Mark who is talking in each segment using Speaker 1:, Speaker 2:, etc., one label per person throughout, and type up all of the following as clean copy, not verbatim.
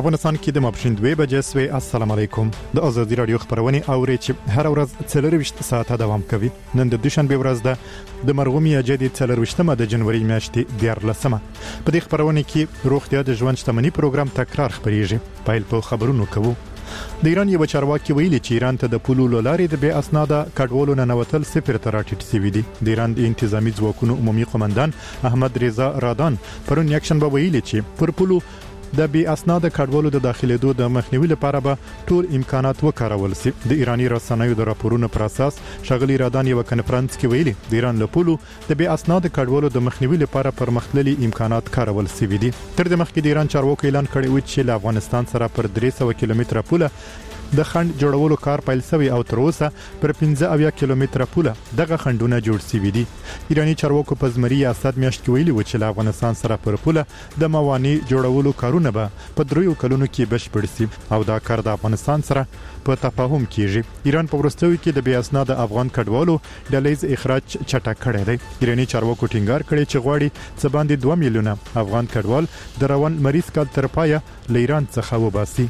Speaker 1: افغانستان کې د ماپښین 2 بجې سوي. السلام علیکم. د ازادي رادیو خبرونه اوري چې هر ورځ 24 ساعته دوام کوي. نن د دوشنبه ورځ ده د مرغومي اجدي 24مه د جنوري میاشتې 14مه. په دې خبرونه کې روغتیا د ژوند شتمنۍ پروګرام تکرار خبريږي. پایل په خبرونو کوو. د ایران یو چارواکي ویلي چې ایران ته د پولو لارې د بې اسناده کډوالو نه نوتل صفر ته راټیټ شوی دی. د ایران د انتظامی ځواکونو عمومي قومندان احمد رضا رادان پرون یکشنبه ویلي چې پر پولو د بې اسناده کډوالو د داخليدو د مخنیوي لپاره به ټول امکانات وکارول شي. د ایرانی رسنیو د راپورونو پر اساس شغلی رادان یو کنفرانس کې ویلي د ایران له پولو د بې اسناده کډوالو د مخنیوي لپاره پرمختللي امکانات کارول شوي دي. تر دې مخکې د ایران چارواکي اعلان کړی و چې له افغانستان سره پر 300 کیلومتره پوله د خند جوړولو کار پیل شوی او تر اوسه پر 15 کیلومتره پوله دغه خندونه جوړ شوي دي. ایرانی چارواکو په زمري اسد میاشت کې ویلي و چې له افغانستان سره پر پوله د موانع جوړولو کارونه به په 3 کلونو کې بشپړ شي او دا کار د افغانستان سره په تفاهم کیږي. ایران په ورستوي کې د بې اسناده افغان کډوالو د لیز اخراج چټک کړی دی. ایرانی چارواکو ټینګار کړی چې غواړي څه باندې 2 میلیونه افغان کډوال د روان مریض کال تر پایه له ایران څخه وباسي.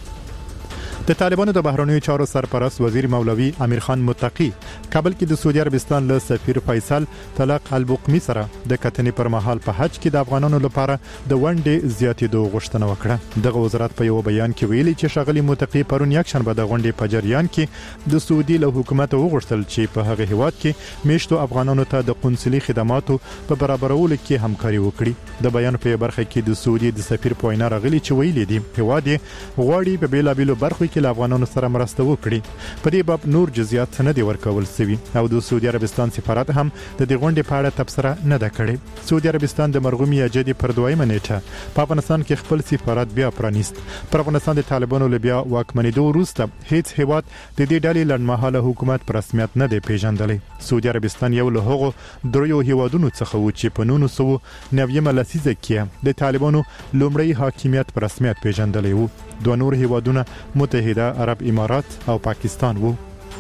Speaker 1: د طالبانو د بهرنیو چارو سرپرست وزیر مولوی امیر خان متقی کابل کې د سعودي عربستان له سفیر فیصل طلق البقمی سره د کتنې پر مهال په حج کې د افغانانو لپاره د ونډې زیاتېدو غوښتنه وکړه. دغه وزارت په یو بیان کې ویلي چې شغلی متقی پرون یکشنبه د غونډې په جریان کې د سعودي له حکومت وغوښتل چې په هغه هیواد کې میشتو افغانانو ته د قونسلي خدماتو په برابرولو کې همکاري وکړي. د بیان په برخه کې د سعودي د سفیر پوینا راغلي چې ویلي دي هیواد غواړي په بیلابیلو برخو کې له افغانانو سره مرسته وکړي. په دې باب نور جزئیات نه دي ورکول شوی او د سعودي عربستان سفارت هم د دې غونډې په اړه تبصره نه ده کړې. سعودي عربستان د مرغومي اجدي پر 2مه نیټه په افغانستان کې خپل سفارت بیا پرانیست. پر افغانستان د طالبانو له بیا واکمنېدو وروسته هیڅ هیواد د دې ډلې لړمحاله حکومت پر رسمیت نه دی پیژندلی. سعودي عربستان یو له هغو دریو هیوادونو څخه و چې په 1990 لسیزه کې د طالبانو لومړی حاکمیت پر رسمیت پیژندلی وو. دوه نور هیوادونه متحده عرب امارات او پاکستان وو.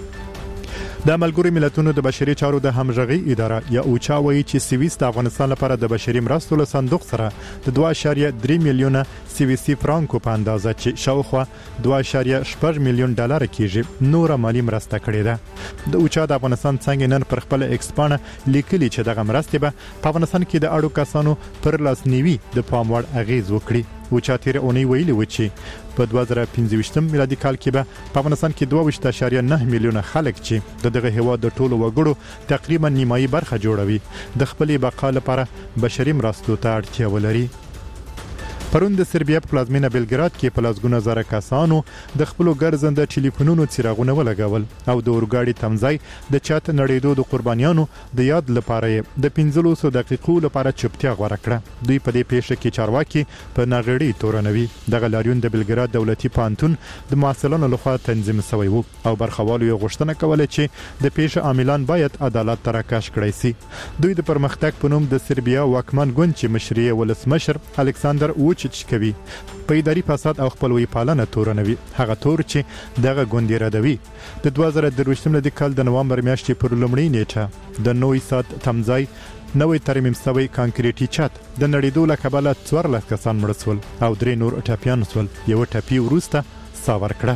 Speaker 1: د ملګرو ملتونو د بشري چارو د همغږي اداره یا اوچا وایي چې سویس د افغانستان لپاره د بشري مرستو له صندوق سره د 2.3 میلیونه سویسي فرانکو په اندازه چې شاوخوا 2.8 میلیون ډالر کېږي نور مالی مرسته کړې ده. د اوچا د افغانستان څنګه نن پر خپل ایکسپانه لیکلي چې دغه مرستې به په افغانستان کې د اړو کسانو پر لاسنیوي د پاموړ اغیز وکړي. اوچا تیر اونۍ ویلي و چې په 2015 میلادي کال کې به په افغانستان کې 2.9 میلیونه خلک چې دغه هیواد د ټولو وګړو تقریبا نیمایي برخه جوړوي د خپلې بقا لپاره بشري مرستو ته اړتیا ولري. پرون د سربیا په پلازمینه بلګراد کې په لاسګونه زره کسانو د خپل ګرځنده ټلیفونونو څراغونه ولګول او د اورګاډي تمځای د چات نړیدو د قربانیانو د یاد لپاره د 15 دقیقو لپاره چوپتیا غوړه کړه. دوی په دې پیښه کې چارواکي په ناغړي تورنوي. دغه لاریون د بلګراد دولتي پانتون د مسؤلانو لخوا تنظیم شوی وو او برخوالو یې غوښتنه کوله چې د پیښه عاملان باید عدالت ته راکش کړي شي. دوی د پرمختګ په نوم د سربیا واکمن ګوند چې مشري ولسمشر الکساندر چې کوي په اداري فساد او خپلوي پالنه تورنوي. هغه تور چې دغه ګوند ردوي د 2023 کال د نوامبر میاشتې پر لومړۍ نیټه د نوې سات تمځای نوې ترمیم شوی کانکریټي چت د نړیدو له کبله 14 کسان مړ شول او 3 نور ټپیان شول. یو ټپي وروسته ساور کړه.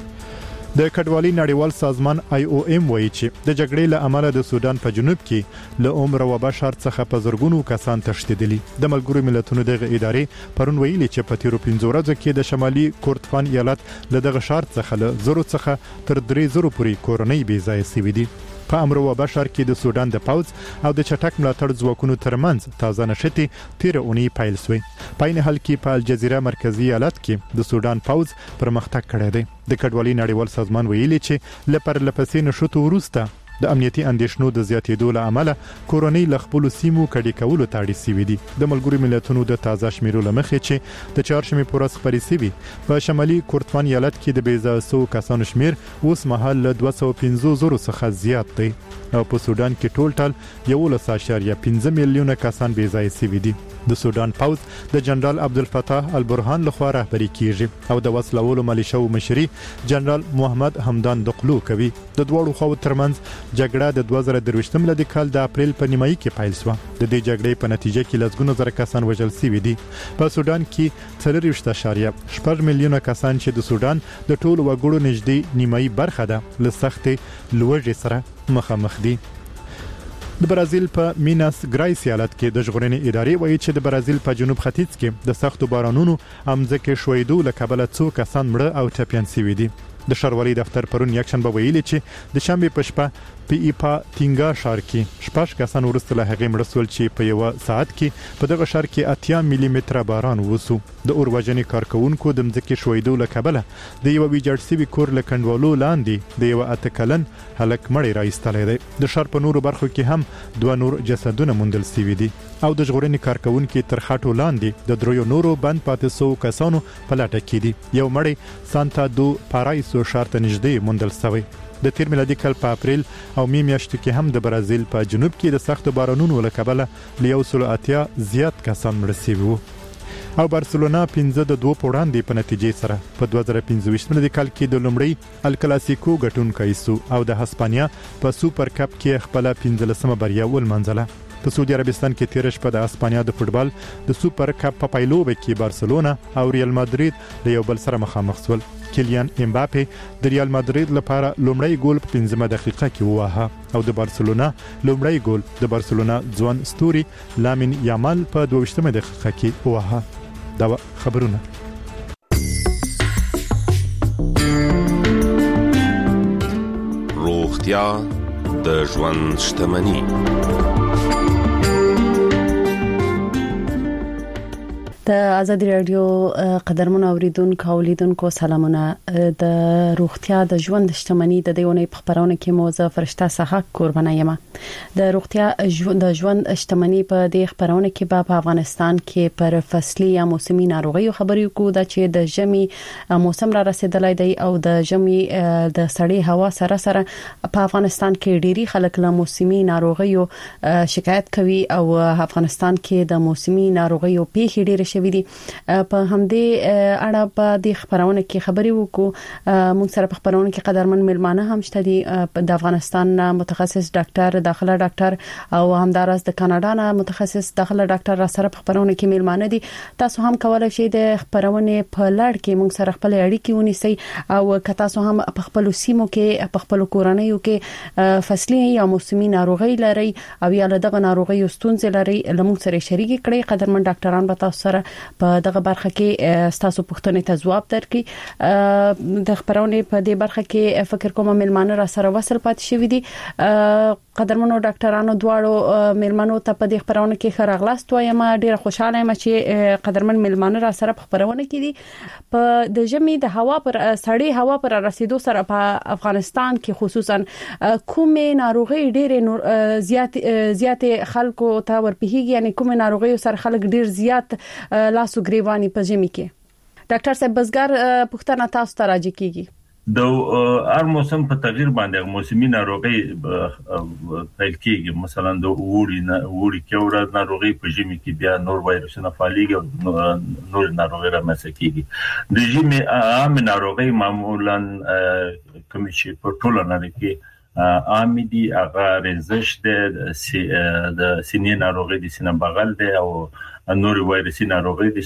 Speaker 1: د کډوالۍ نړیوال سازمان IOM وایي چې د جګړې له امله د سودان په جنوب کې له عمر او بشر څخه په زرګونو کسان تښتېدلي. د ملګرو ملتونو دغه ادارې پرون ویلي چې په تیرو 15 ورځو کې د شمالي کورتفان ایالت له دغه ښار څخه له 0 څخه تر 3,000 پورې کورنۍ بې ځایه شوي دي. په امر او بشر کې د سودان د پوز او د چټک ملاتړ ځواکونو ترمنځ تازه نشټي تیر اونۍ پیل شوې. په عین حال کې په الجزیره مرکزی ایالت کې د سودان پوز پرمختګ کړی دی. د کډوالۍ نړیوال سازمان ویلي چې لپسې نشوت وروسته د امنیتي اندېښنو د زیاتېدو له امله کورونی ل خپل سیمو کډی کولو ته اړ شوي دي. د ملګرو ملتونو د تازه شمیرو لمخې چې د چهارشنبې پر ورځ خبرې شوي په شمالي کورتفان ایالت کې د بېځایه کسانو شمیر اوس مهال له 250,000 څخه زیات دی او په سودان کې ټول 11.5 میلیونه کسان بېځایه شوي دي. د سودان پوز د جنرال عبدالفتاح البرهان لخوا رهبری کیږي او د وسلوالو ملیشو مشري جنرال محمد حمدان دقلو کوي. د دوړو خو ترمنځ جګړه د 2023 ملي کال د اپریل په نیمایي کې پیل شو. د دې جګړې په نتیجه کې لږونه زره کسان وژل شوي دي. په سودان کې 4.8 میلیونه کسان چې د سودان د ټولو وګړو نږدې نیمایي برخه ده له سختې لوږې سره مخامخ دي. د برازیل په میناس ګرایس ایالت کې د ژغورنې ادارې وایي چې د برازیل په جنوب ختیځ کې د سختو بارانونو امځکه شویدو له کبله څو کسان مړه او ټپيان شوي دي. د ښاروالۍ دفتر پرون یکشنبه ویلي چې د شنبه په شپه په ایپاتینګا ښار کې 6 کسان ورسته له هغې مړه شول چې په یو ساعت کې په دغه ښار کې 80 ملي متره باران وسو. د اورواجنې کارکونکو د مځکې شویدو له کبله د یو ویجاړ شوي کور له کندوالو لاندې د یو اتکلن هلک مړی راایستلی دی. د ښار په نورو برخو کې هم 2 نور جسدونه موندل شوي دي او د ژغورنې کارکونکو تر خاطو لاندې د دریو نورو بند پاتې سو کسانو په لټه کې دي. یو مړی سانتا دو پارایسو ښار ته نږدې موندل شوی. د تیر میلادي کال په اپریل او می میاشتو کې هم د برازیل په جنوب کې د سخت بارانونو له کبله ل 180 زیات کسان مړه شوي وو. او بارسلونا 15 د 2 وړاندې په نتیجې سره په 2025 ملي کال کې د لومړی الکلاسیکو ګټونکی سو او د هسپانیا په سوپر کپ کې خپل 15مه بریا ولمنځله. په سعودي عربستان کې تیر شپه د اسپانیا د فوتبال د سوپر کپ په پایلوبه کې بارسلونا او ریال مادرید له یو بل سره مخامخ شول. کیلیان امباپه د ریال مادرید لپاره لومړی ګول په 15مه دقیقه کې وواهه او د بارسلونا لومړی ګول د بارسلونا ځوان ستوري لامین یامال په 22مه دقیقه کې وواهه. دا خبرونه
Speaker 2: روغتیا د ژوند شتمني.
Speaker 3: د آزادي رادیو قدرمن اوریدونکو او لیدونکو سلامونه. د روغتیا د ژوند شتمني د دیونه په خبرونه کې موضوع فرشته صحه قربانه یم. د روغتیا د ژوند شتمني په دې خبرونه کې په افغانستان کې پر فصلي یا موسمي ناروغیو خبرې کوو چې د ژمي موسم را رسیدلی دی او د ژمي د سړې هوا سره سره په افغانستان کې ډيري خلک له موسمي ناروغیو شکایت کوي او افغانستان کې د موسمي ناروغیو پیښې ډېرې شوې دي. په همدې اړه په دې خبرونه کې خبرې وکړو. موږ سره په خبرونه کې قدرمن ملمانه هم شته دي. د افغانستان متخصص ډاکټر داخله ډاکټر او همدارس د کاناډا نه متخصص داخله ډاکټر را سره په خبرونه کې ملمانه دي. تاسو هم کولای شئ د خبرونه په لړ کې موږ سره خپل اړیکې ونیسئ او که تاسو هم په خپل سیمو کې په خپل کورنیو کې فصلي یا موسمي ناروغي لري او یا دغه ناروغي ستونزې لري لمون سره شریک کړئ. قدرمن ډاکټران به تاسو سره په دغه برخه کې تاسو پوښتنې ته ځواب درکړي. د خبرونه په دې برخه کې فکر کوم ملمانه را سره وصل پات شوی دي. قدرمنو ډاکټرانو دواړو ملمانو ته په دې خبرونه کې خراغلاست وایم. ډیره خوشاله یم چې قدرمن ملمانه را سره په خبرونه کې دي. په د ژمي د هوا پر سړې هوا پر رسیدو سره په افغانستان کې خصوصا کومې ناروغي ډیره زیات خلکو ته ورپېږي، یعنی کومې ناروغي سره خلک ډیر زیات لاسو گریوانی په ژمي کې. ډاکټر صاحب بزګر پښتنه تاسو ته راځي کیږي
Speaker 4: د هر موسم په تغییر باندې موسمي ناروغي پیل کیږي. مثلا د وړي کې ناروغي په ژمي کې بیا نور وایرسونه فعاليږي او نور ناروغي رامنځته کیږي. د ژمي عام ناروغي معمولا کوم چې په ټوله نړۍ کې عام دي هغه رنزش د سینې ناروغي د سینې بغل دی او نور وایرسي ناروغي دي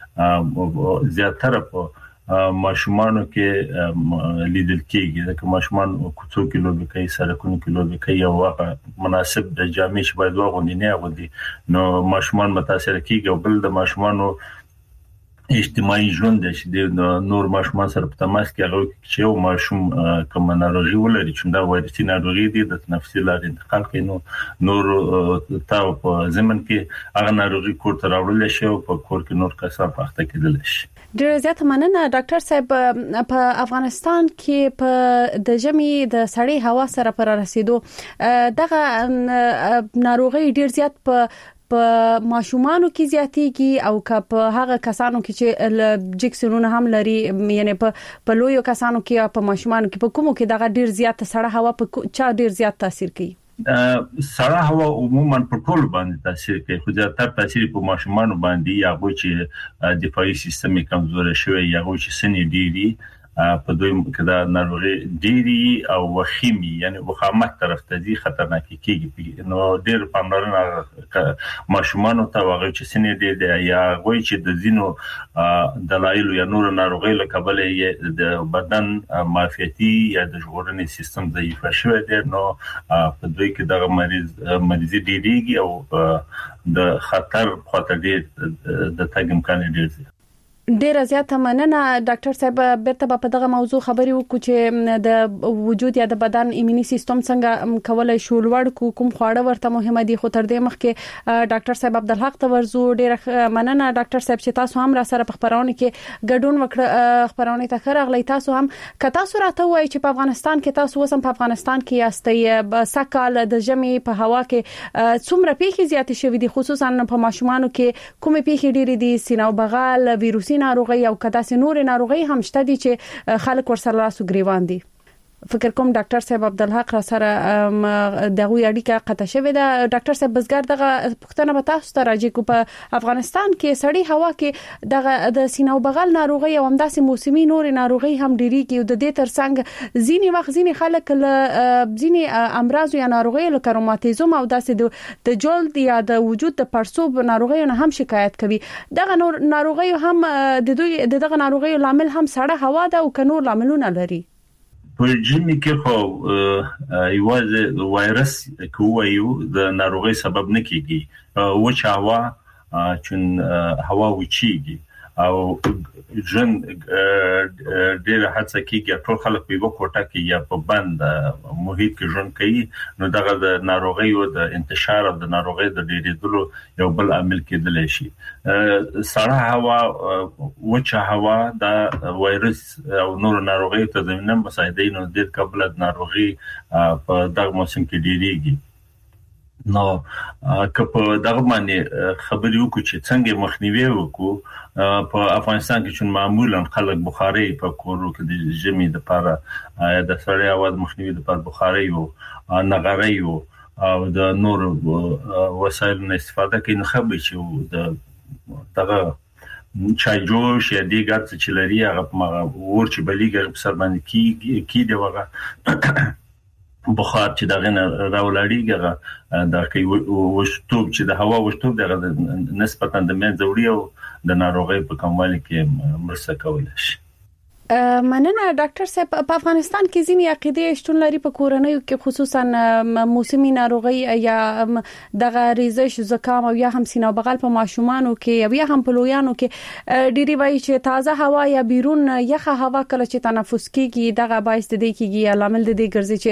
Speaker 4: چې زیاتره په ماشومانو کې لیدل کېږي. ځکه ماشومان کوڅو کې لوبي کوي، سړکونو کې لوبي کوي او هغه مناسب د جامې چې باید واغوندي نه اغوندي، نو ماشومان متاثر کېږي. او بل د ماشومانو اجتماعي ژوند چې د نور ماشومان سره په تماس کې هغه چې یو ماشوم کوم ناروغي ولري چې دا وایرسي ناروغي دي د تنفسي لارې انتقال کوي، نو نور تاو په زمن کې هغه ناروغي کور ته راوړل شي او په کور کې نور کسان پخته کېدل شي.
Speaker 3: ډیر زیات مننه ډاکټر صاحب. په افغانستان کې په د ژمي د سړې هوا سره پر رسیدو دغه ناروغي ډیر زیات په ماشومانو کې زیاتېږي او که هغه کسانو کې چې جکسونونه هم لري، یعنی په لویو کسانو کې او په ماشومانو کې په کومو کې دغه ډیر زیات سړه هوا په چا ډیر زیات تاثیر کوي؟
Speaker 4: سړه هوا عموما په ټول باندې تاثیر کوي خو زیاتره تاثیر په ماشومان باندې یا غوي چې دفاعي سیستم کمزور شوی یا غوي چې سنې ډیری په دوی کې دا ناروغي ډیری او وخیمي یعنی وخامت طرف ته دي خطرناک کیږي نو ډیر پاملرنه ماشومان ته واغې چې سنې ډیری یا غوي چې د زینو دلایل یا نور ناروغي له کبل د بدن معافیتي یا د ژغورنې سیستم ضعیف شوی دی نو په دوی کې دا مریض ډیریږي او د خطر خطر ډیر د تګ امکان ډیر دی
Speaker 3: ډیر زیاته مننه ډاکټر صاحب بیرته په دغه موضوع خبري وکړو چې د وجود یا د بدن ایموني سیستم څنګه کولای شو لوړ کوم خواړه ورته مهمه دي خو تر دې مخکې ډاکټر صاحب عبدالحق ته ورزو ډیر مننه ډاکټر صاحب چې تاسو هم را سره په خبرونه کې ګډون وکړ خبرونه ته خرغلی تاسو هم که تاسو راته وایي چې په افغانستان کې تاسو وسم په افغانستان کې یاستئ سکهال د ژمي په هوا کې څومره پیښې زیاتې شوې دي خصوصا په ماشومانو کې کومې پیښې ډېرې دي سینه او بغل ویروسي ناروغي او کدا سي نور ناروغي هم شته دي چې خلک ورسره لاسو گریوان دي فکر کوم ډاکټر صاحب عبدالحق را سره دغه اړیکه قطع شوې ده ډاکټر صاحب بزګر دغه پښتنه به تاسو ته راځي کو په افغانستان کې سړی هوا کې دغه د سینه او بغل ناروغي او همداسې موسمي نور ناروغي هم ډېری کې د دې ترڅنګ ځینی وخت ځینی خلک له ځینی امراض یا ناروغي لکه روماتیزم او داسې د جلد یا د وجود د پړسوب ناروغي نه هم شکایت کوي دغه نور ناروغي هم د دوی دغه ناروغي لامل هم سړه هوا ده او کنور لاملونه لري
Speaker 4: په جمی کې خو یوازې وایرس کویو د ناروغي سبب نه کیږي وچ هوا چون هوا وچیږي او جن ډېر هڅه کیږي ټول خلک په یو کوټه کې یا په بند محیط کې ژوند کوي نو دغه د ناروغي او د انتشار او د ناروغي د ډېرېدلو یو بل عامل کېدلی شي سړه هوا وچ هوا د وایرس او نور ناروغي ته زمينه مساعده نو ډېر قبل د ناروغي په دغه موسم کې ډېریږي نو که په دغه باندې خبرې وکړو چې څنګه مخنیوي وکړو په افغانستان کې چې معمولا خلک بخاري په کورو کې د ژمي د لپاره د سړی اواز مخنیوي د لپاره بخاري او نغاري او د نور وسایل نه استفاده کوي نو خبرې چې د دغه چای جوش یا دیګر څه لري هغه ورچ بلیګر په سر باندې کی دی وغه بخار چې دغه راولړیږي دا کوي وشتوب چې د هوا وشتوب دغه نسبتا د منځوري او د ناروغي په کموالي کې مرسته کولای شي
Speaker 3: مننه ډاکټر صاحب په افغانستان کې ځینې عقیدې شتون لري په کورنۍ کې خصوصا موسمي ناروغي یا دغه ریزش زکام او یا هم سینه بغل په ماشومانو کې یا هم په لویانو کې ډيري وایي چې تازه هوا یا بیرون یخه هوا کله چې تنفس کیږي دغه باعث د دې کیږي عامل د دې ګرځي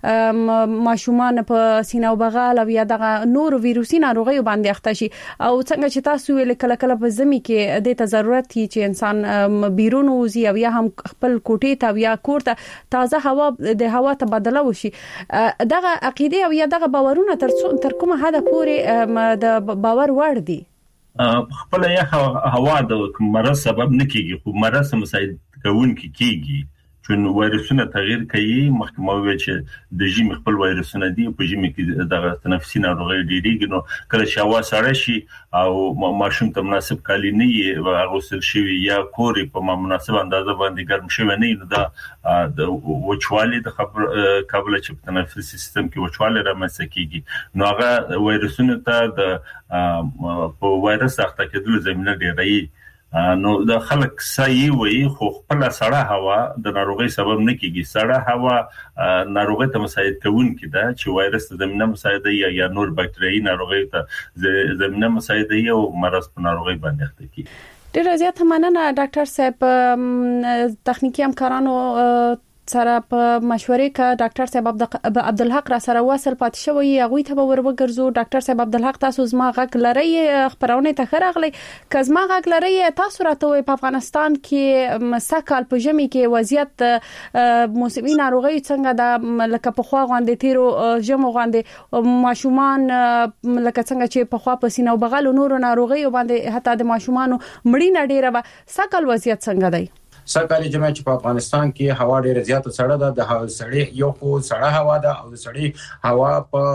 Speaker 3: چې ماشومان په سینه بغل او یا دغه نور ویروسي ناروغي باندې اخته شي او څنګه چې تاسو ویل کله کله په زمي کې د ضرورت چې انسان بیرون وزي او یا هم خپل کوټې ته یا کور ته تازه هوا د هوا تبادله وشي دغه عقیده او یا دغه باورونه تر کومه حد پورې د باور وړ دي
Speaker 4: خپل یخ هوا د مرض سبب نه کیږي خو مرض مساعد کوونکی کیږي چون وایرسونه تغییر کوي محکمه وی چې د ژمي خپل وایرسونه دي په ژمي کې د تنفسي ناروغي ډیریږي نو کله چې هوا سړه شي او ماشوم ته مناسب کالي نه وي غوسل شي یا کوري په مناسب اندازه باندې ګرم شي نه نو دا د وچوالي د قبل چې په تنفسي سیستم کې وچوالي رامنځته کیږي نو هغه وایرسونه ته د په وایرس اخته کېدل زمينه ډیري نو د خلک سایي وي خو خپل سړه هوا د ناروغي سبب نه کیږي سړه هوا ناروغي ته مساعد کوونکی ده چې وایرس ته زمينه مساعده یا نور باکټریايي ناروغي ته زمينه مساعده او مرض په ناروغي باندې اخته کیږي
Speaker 3: ډیر زیات مننه ډاکټر صاحب تخنیکی همکارانو سره په مشورې کې ډاکټر صاحب عبدالحق را سره وصل پات شوی هغه ته ورغورځو ډاکټر صاحب عبدالحق تاسو زما غږ لري خبرونه ته خرغلی کزما غږ لري تاسو راته وي په افغانستان کې سکهال په ژمي کې وضعیت موسمي ناروغي څنګه د لکه په خوا غوندې تیرو ژمو غوندې ماشومان لکه څنګه چې په خوا په سینه او بغل نور ناروغي باندې حتی د ماشومان مړینه ډیره سکهال وضعیت څنګه دی
Speaker 5: سرکاري جمع چې په افغانستان کې هوا ډېره زیاته سړه ده، د سړې یو خو سړه هوا ده او د سړې هوا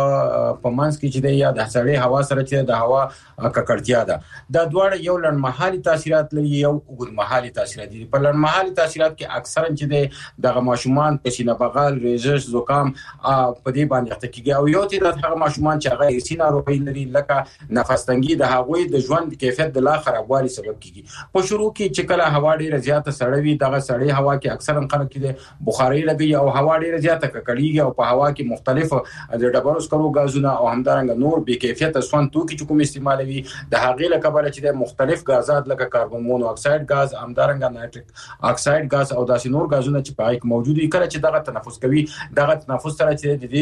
Speaker 5: په منځ کې چې دی یا د سړې هوا سره چې د هوا ککړتیا ده، دا دواړه یو لړمحالي تاثیرات لري، یو اوږدمحالي تاثیرات دي. په لړمحالي تاثیرات کې اکثرا چې دی دغه ماشومان په سینه بغل، ریزش، زکام په دې باندې اخته کیږي او یو چې هغه ماشومان چې هغه ارثي ناروغي لري لکه نفس تنګي، د هغوی د ژوند کیفیت د لا خرابوالي سبب کیږي. په شروع کې چې کله هوا ډیره زیاته سړه وي، دغه سړې هوا کې اکثرا خلک کې بخاري لګي او هوا ډیره زیاته ککړیږي او په هوا کې مختلف د ډبرو سکرو غازونه او همدارنګه نور بې کیفیت سون توکي چې کوم استعمالوي، د هغې له کبله چې د مختلف غازات لکه کاربن مونو اکساید غاز، همدارنګه نایتریک اکساید غاز او داسې نور غازونه چې په هغه کې موجود وي، کله چې دغه تنفس کوي، دغه تنفس سره چې د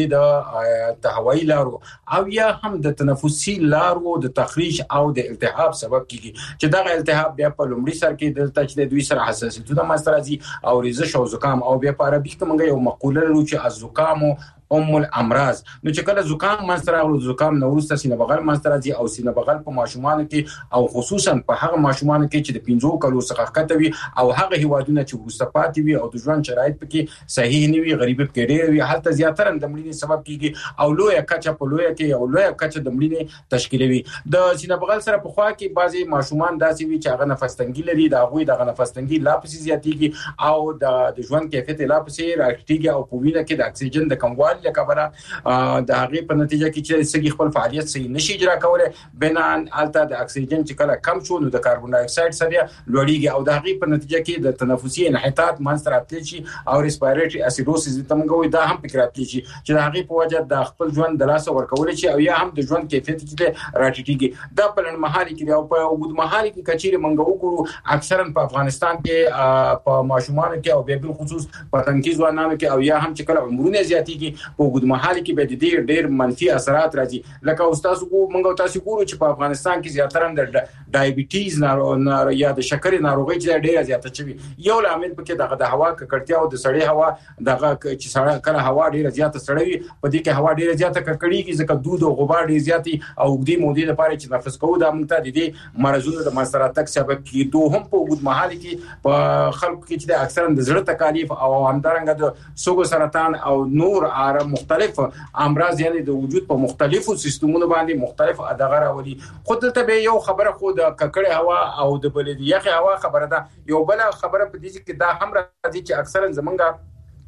Speaker 5: دې د هوایي لارو او یا هم د تنفسي لارو د تخریش او د التهاب سبب کیږي، چې دغه التهاب بیا په لومړي سر کې دلته چې د دوی سره حساسیتونه منځته راځي او ریزش او زکام، او بیا په عربي کې موږ یو مقوله لرو چې الزکام ام الامراض. نو چې کله زکام منځته راغلو، زکام نو وروسته سینه بغل منځته راځي او سینه بغل په ماشومانو کې او خصوصا په هغه ماشومانو کې چې د 15 کلو څخه کته وي او هغه هیوادونه چې وروسته پاتې وي او د ژوند شرایط پکې صحیح نه وي، غریبي پکې ډېر وي، هلته زیاتره د مړینې سبب کیږي او لویه کچه په لویه کې او لویه کچه د مړینې تشکیلوي. د سینه بغل سره په خوا کې بعضي ماشومان داسې وي چې هغه نفس تنګي لري، د هغوی دغه نفس تنګي لا پسې زیاتېږي او د ژوند کیفیت لا پسې راټیټېږي او په وینه کې د اکسیجن د کموالي له کبله د هغې په نتیجه کې چې سږي خپل فعالیت صحیح نشي اجرا کولی، بنان هلته د اکسیجن چې کله کم شو نو د کاربن ډای اکساید سره لوړیږي او د هغې په نتیجه کې د تنفسي انحطاط منځته راتلی شي او ریسپایریټري اسیدوسیس ته موږ وایو، دا هم پکې راتلی شي چې د هغې په وجه د خپل ژوند د لاسه ورکولی شي او یا هم د ژوند کیفیت چې راټیټېږي. دا په لنډمهالي کې دی او په اوږدمهالي کې که چیرې موږ وګورو، اکثرا په افغانستان کې په ماشومانو کې او بیا بالخصوص په تنکي ځوانانو کې او یا هم چې کله عمرونه زیاتېږي په اوږدمهالي کې به د دې ډېر منفي اثرات راځي. لکه تاسو موږ تاسو ګورو چې په افغانستان کې زیاتره د ډایبټیز یا د شکرې ناروغي چې ډېره زیاته شوي، یو لامل پکې د هوا ککړتیا او د سړې هوا دغه چې سړه کله هوا ډېره زیاته سړه وي، په دې کې هوا ډېره زیاته ککړېږي ځکه دود او غبار ډېر زیات او اوږدې مودې لپاره چې نفس کوو دا موږ ته د دې مرزونو د منځته راتګ سبب کیږي. دوهم په اوږدمهالي کې په خلکو کې چې اکثرا د زړه تکالیف او همدارنګه د سږو سرطان او نور مختلف امراض یعنی د وجود په مختلفو سیستمونو باندې مختلف ادغه راولي. خو دلته به یو خبره خو د ککړې هوا او د بلې یخ هوا خبره ده. یو بل خبره په دې کې دا هم راځي چې اکثرا زمونږ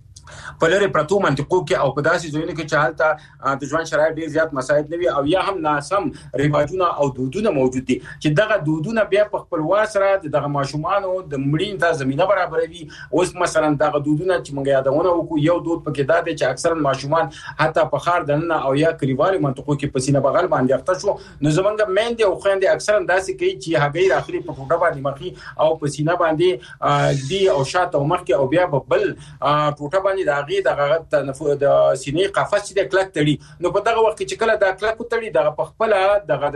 Speaker 5: په لری پرتو منطقو کې او په داسې ځایونو کې چې حالت د ژوند شرایط ډیر زیات مساعد نه وي او یا هم ناسم رواجونه او دودونه موجود دي چې دغه دودونه بیا په خپل واسره دغه ماشومانو د مړین ته زمينه برابروي. اوس مثلا دغه دودونه چې موږ یادونه وکړو، یو دود پکې دا دی چې اکثرا ماشومان حتی په خار دننه او یا کلیوالي منطقو کې په سینه بغل باندې اخته شو، نو زمونږ میندې او خويندې اکثرا داسې کوي چې هغه راخلي په ټوټه باندې مخي او په سینه باندې دی او شاته او مخکي او بیا بل ټوټه باندې داغي دغه د سینې قفس چې د کلک تړي. نو په دغه وخت کې چې کله د کلک تړي دغه په خپل دغه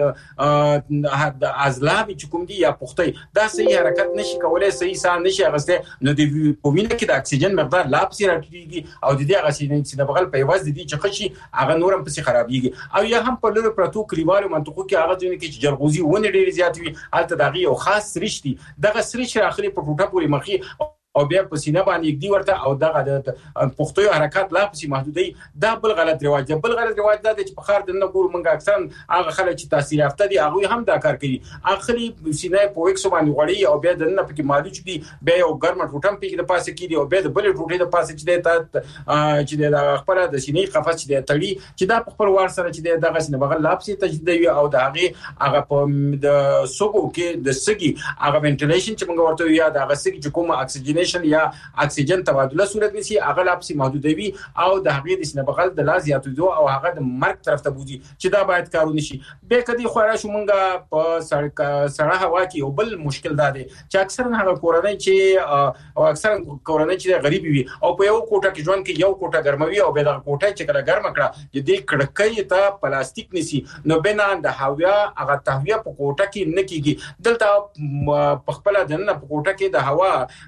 Speaker 5: د عضلات چې کوم دي یا پختې دا صحیح حرکت نشي کولای، صحیح ساه نشي اغسته، نو د پوینه کې د اکسیجن مقدار لا پسې راټیږي او د دې اکسیجن چې بغل په واسطه دي چې خشي هغه نورم پسې خرابيږي. او یا هم په لور پرتو کلیوالو منطقو کې هغه ځینې کې چې جرغوزي ونه ډېر زیات وي، البته دغه یو خاص سریش دي، دغه سریش راخلي په ټوټه پورې مخي او بیا په سینه باندې یک دی ورته او دغه د پختو حرکت لا پسې محدودي. دا بل غلط رواج دی. بل غلط رواج دا چې په خار دنه ګور منګه اکثرا هغه خلک چې تاثیر یافته دي هغه هم دا کار کوي، اخلي سینه په وکسو باندې غړي او بیا دنه پکې مالوچ دي، بیا یو ګرم ټوټم پکې د پاسه کیږي او بیا د بل ټوټې د پاسه چې د خپل د سینې قفس چې د تړي چې دا په خپل وار سره چې دغه سینه بغل لا پسې تجدید او د هغه په د سوګو کې د سګي هغه وینټیلیشن چې موږ ورته یا د هغه سګي چې کوم اکسیجنیشن یا اکسیجن تبادله صورت نشي هغه لا پسې محدودوي او د هغې د سینه بغل د لا زیاتېدو او هغه د مرګ طرف ته بوزي چې دا باید کارونه شي. به کدي خورا شو مونږه په سړه هوا کې یو بل مشکل دا دی چې اکثرا هغه کورنۍ چې او اکثرا کورنۍ چې غریب وي او په یو کوټه کې ژوند کې یو کوټه ګرموي او به د کوټه چې کله ګرم کړه د دې کړکۍ ته پلاستیک نسی، نو بنا د هوا هغه تهویه په کوټه کې نه کیږي. دلته په خپل دنه په کوټه کې د هوا د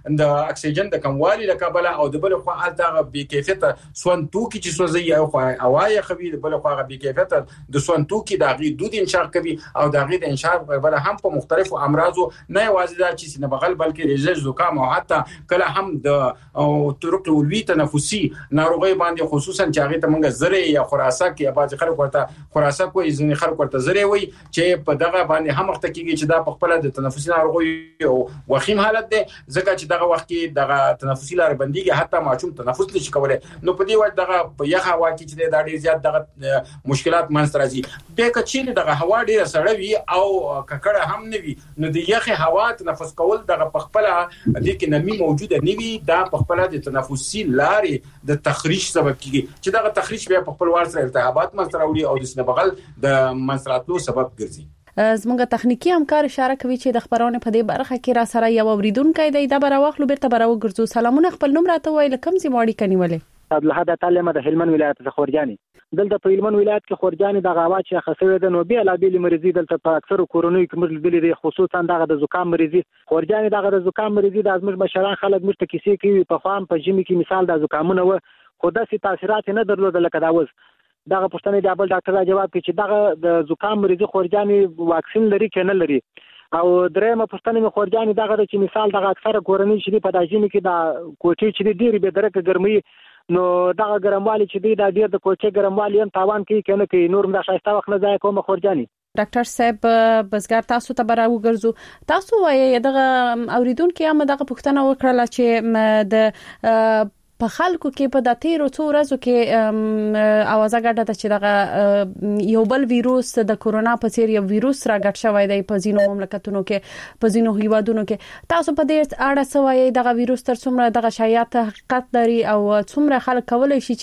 Speaker 5: د اکسیجن د کموالي لکبل او د بل خو الته بي کیفیت سون توکي چې سوزي او هواي خوي د بل خو بي کیفیت د سون توکي د غي دود انشاء کوي او د غي د انشاء بل هم په مختلفو امراضو نه یوازې د چې نه بغل بلکې رژه زکام او حتی کله هم د طرق الوی تنفسي ناروغي باندې خصوصا چې هغه ته موږ زره یا خراسه کې بعض خلک ورته خراسه کوئی ځینې خلک ورته زره وي چې په دغه باندې هم وخت کېږي چې دا په خپل د تنفسي ناروغي او وخیم حالت ده ځکه چې دغه وخت کې دغه تنفسي لارې بنديږي حتی ماشوم تنفس نشي کولای نو په دې وخت دغه په یخ هوا کې چې د ډېر زیات دغه مشکلات منځ راځي به کچې دغه هوا ډېره سړه وي او ککړه هم نه وي نو د یخ هوا تنفس کول دغه په خپل د کې نرمي موجوده نه وي دا په خپل د تنفسي لارې د تخریش سبب کیږي چې دغه تخریش بیا په خپل وار سره التهابات منځ راوړي او د سینه بغل د منځراتلو سبب ګرځي
Speaker 3: زموږ تخنیکی همکار اشاره کوي چې د خبرونه په دې برخه کې را سره یو اوریدونکو دی د براوخلو بیرته براو ګرځو سلامونه خپل نوم راته وایي لکم سي ماړي کنيولې
Speaker 6: عبدالحد تعلیم د هلمند ولایت څخه خورجاني دلته په هلمند ولایت کې خورجاني د غوا چې خسوي د نو بیا لا بیل مریضي دلته په اکثر کورونی کې مرلي دي خصوصا دغه د زکام مریضي خورجاني دغه د زکام مریضي د ازمر بشران خلک مرته کیسې کوي په خام په جمی کې مثال د زکامونه و خو داسې تاثیرات نه درلودل لکه دا وز دغه پښتنې د ابل ډاکټر جواب کوي چې دغه د زکام مریضي خورجاني واکسین لري کنه لري او درېمه پښتنې خورجاني دغه چې مثال دغه اکثر کورونی چې په داجمی کې د کوټې چې ډېری به درکه ګرمي نو دغه ګرموالي چې دی د ډېر د کوچې ګرموالي هم تاوان کوي کنه کوي نور د شایسته وخت نه ځای کوم خورجاني
Speaker 3: ډاکټر صاحب بسګر تاسو ته براو ګرځو تاسو وایي دغه اوریدونکو هم دغه پوښتنه وکړه چې د په خلکو کې په داتیرو څو ورځو کې اوازه ګټه چې دغه یو بل ویروس د کورونا په څیر یو ویروس راګټ شوی دی په ځینو مملکتونو کې په ځینو هیوادونو کې تاسو په دې اړه څه وایي دغه ویروس تر څومره دغه شایعات حقیقت لري او څومره خلک کولای شي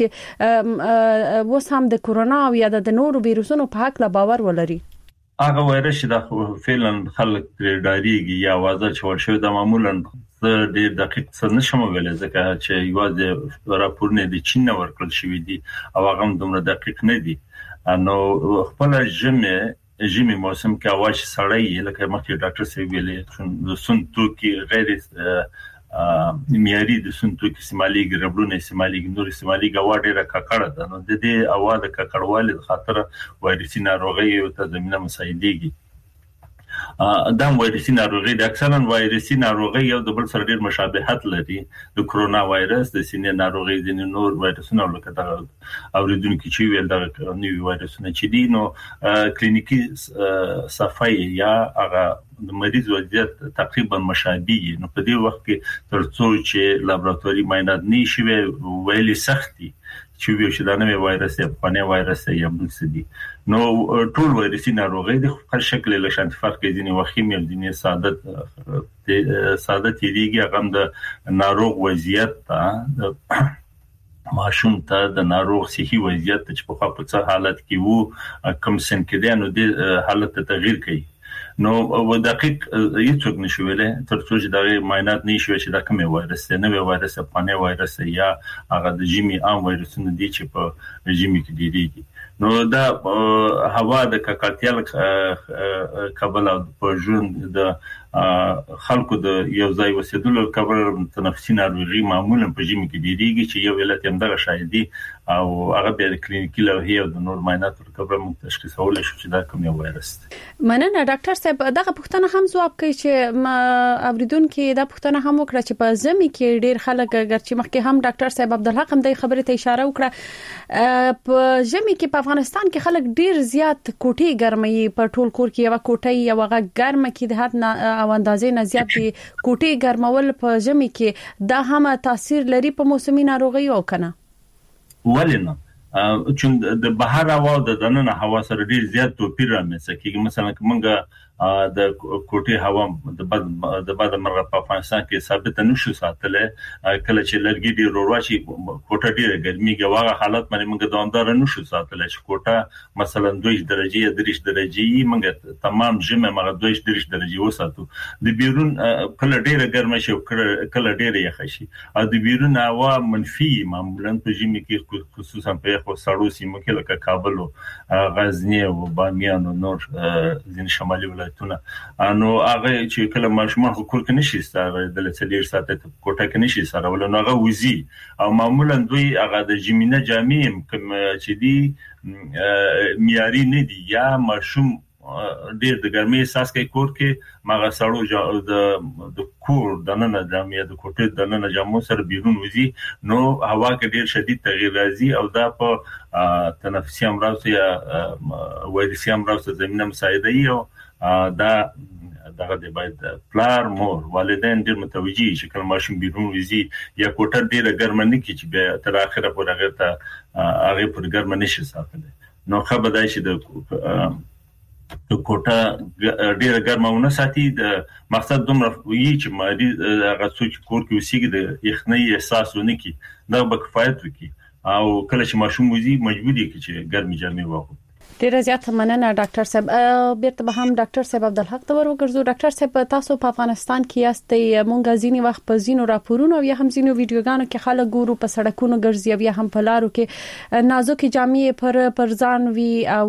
Speaker 3: چې وس هم د کورونا او یا د نورو ویروسونو په حق لا باور ولري
Speaker 4: هغه وایرس چې د فعلا خلک ډاریږي یا اوازه چې ورشي د معمولا د دقیق څه نشم ویلای ځکه چې یوازې راپورونه د چین ورکړل شوی دي او هغه هم دومره دقیق نه دي نو خپل ژمي موسم کې اواز سړی لکه مخکې ډاکټر سی ویلي د سون توکي غیر معیاري د سون توکي استعمالي ربړونه استعمالي نور استعمالي غوا ډیره ککړه ده نو د دې اواز د ککړوالي خاطر وایرسي ناروغي او تضمینه مسایدېږي دا وایرسي ناروغي د اکثرا وایرسي ناروغي یو د بل سره ډیر مشابهت لري د کورونا وایرس د سینې ناروغي د نور وایرسونو لکه دا اوریدونکو چې ویل دا نوې وایرسونه چې دي نو کلینیکی صفای یا هغه د مریض وضعیت تقریبا مشابه نو په دې وخت کې ترڅو چې لابراتواري معاینات نشي ویلي سختي چې ویل شي دا نوې وایرس یا پخوانی وایرس یا بل څه دي نو ټول وایرسي ناروغي د خپل شکل له شان فرق کوي ځینې وخیم یو ځینې ساده تیریږي هغه د ناروغ وضعیت ته ماشوم ته د ناروغ صحي وضعیت چې په خپل حالت کې وو کوم سن کې دی نو د حالت تغییر کوي نو دقیق هیڅوک نشي ویلای ترڅو چې دا معاینات نشي چې دا کومه وایرس نه وي وایرس پانه وایرس یا هغه د جیمی عام وایرسونه دي چې په جیمی کې دي نو دا هوا د ککړتیا کابل په ژوند د خلکو د یو ځای وسیدلو کبر تنفسي ناروغي معمولا په جیمی کې دیږي چې یو علت هم دغه شایدي او هغه د کلینیکي لوهي او د نور معاینات کبر تشخیصول شو چې دا کوم یو وایرس
Speaker 3: مننه ډاکټر صاحب دغه پوښتنه هم ځواب کوي چې اوریدونکو دا پوښتنه هم وکړه چې په زمي کې ډیر خلک ګرچې مخکې هم ډاکټر صاحب عبدالحق هم د خبرې ته اشاره وکړه په زمي کې په افغانستان کې خلک ډیر زیات کوټي ګرمي په ټول کور کې یو کوټي یو ګرمه کې د حد او اندازې نه زیات دي کوټي ګرمول په ژمي کې دا هم تاثیر لري په موسمي ناروغي او کنه
Speaker 4: ولنه چې د بهر هوا د دننه هوا سره ډیر زیات توپیر رامنځته کیږي مثلا کومه د کوټي هوا د بعد مرغه په افغانستان کې ثابت نشو ساتل کله چې لرګي ډیر ورواشي کوټه ډیره ګرمي غواړه حالت باندې موږ دوامدار نشو ساتل چې کوټه مثلا 2 درجه یا 3 درجه موږ تمام جمع موږ 2 درجه وساتو د بیرون کله ډیره ګرمه شي کله ډیره یخ شي او د بیرون هوا منفي معمولا په جمی کې خصوصا په یخو سړو سیمو کې لکه کابل او غزنی او بامیان او نور ځین شمالي ولایتونه نو هغه چې کله ماشومان خو کور کې نشي ستاره د لڅلیر ساته کوټه کې نشي سره ول نو هغه وزي او معمولا دوی هغه د جمینه جامع کوم چې دی معیاري نه دي یا ماشوم ډېر د ګرمۍ احساس کوي کور کې ماغه سړو د کور دننه جامې د کوټې دننه جامو سره بیرون وځي نو هوا کې ډېر شدید تغییر راځي او دا په تنفسي امراض یا وایرسي امراض زمينه مساعده ای او دا دغه د باید پلار مور والدین ډېر متوجي چې کله ماشوم بیرون وځي یا کوټه ډېر ګرمه نه کی چې به تر اخره پورې هغه پر ګرمه نشي ساتل نو خبر دی چې د کوټه ډیره ګرمونه ساتي د مقصد دومره وی چې ماري هغه څوک کور کې وسیږي د یخنۍ احساس ونه کی دا به کفایت وکي او کله چې ماشوم وزي مجبور دي چې ګرمي جامې واغوندي
Speaker 3: ډیره زیات مننه ډاکټر صاحب بیرته به هم ډاکټر صاحب عبدالحق ته ورګرځو ډاکټر صاحب تاسو په افغانستان کې یاستئ مونږ ځینی وخت په زینو راپورونو یا هم زینو ویډیوګانو کې خلک ګورو په سړکونو ګرځي یا هم په لارو کې نازک جامې پر ځان وی او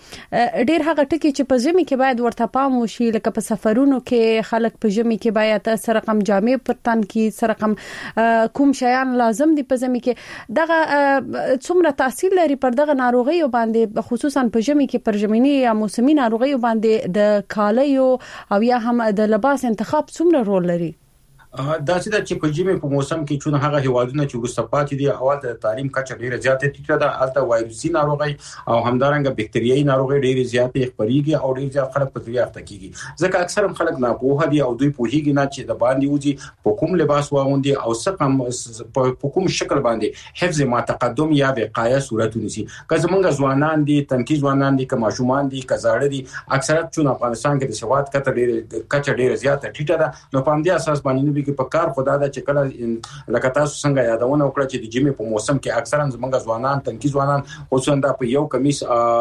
Speaker 3: ډیر هغه ټکی چې په ژمي کې باید ورته پام وشي لکه په سفرونو کې خلک په ژمي کې باید سره کم جامې پر تن کې سره کم کوم شیان لازم دي په ژمي کې دغه څومره تاثیر لري پر دغه ناروغي باندې خصوصا په ژمي کې پر ژمنی یا موسمي ناروغي باندې د کالیو او یا هم د لباس انتخاب څومره رول لري
Speaker 5: دا چې د په ژمي په موسم کې چون هغه هیوادونه چې وروسته پاتې دي او د تعلیم کچه ډیره زیاته ټیټه ده البته وایرسي ناروغي او همدارنګه بکټریايي ناروغي ډیره زیاته خبريږي او ډیر زیات خلک په تریاخ تکيږي ځکه اکثر خلک ناپوهه دي او دوی پوهیږي نه چې د باندې وځي په کوم لباس واغوندي او څه په کوم شکل باندې حفظ ما تقدم یا وقایه صورت ونیسي که زمونږ ځوانان دي تنکي ځوانان دي که ماشومان دي که زاړه دي اکثرت چون افغانستان کې د سواد کچه ډیره زیاته ټیټه ده نو په دې اساس باندې کې په کار خدا دا چې کله لکه تاسو څنګه یادونه وکړه چې د جمی په موسم کې اکثرا زمونږ ځوانان تنکي ځوانان خصوصا دا په یو کمیس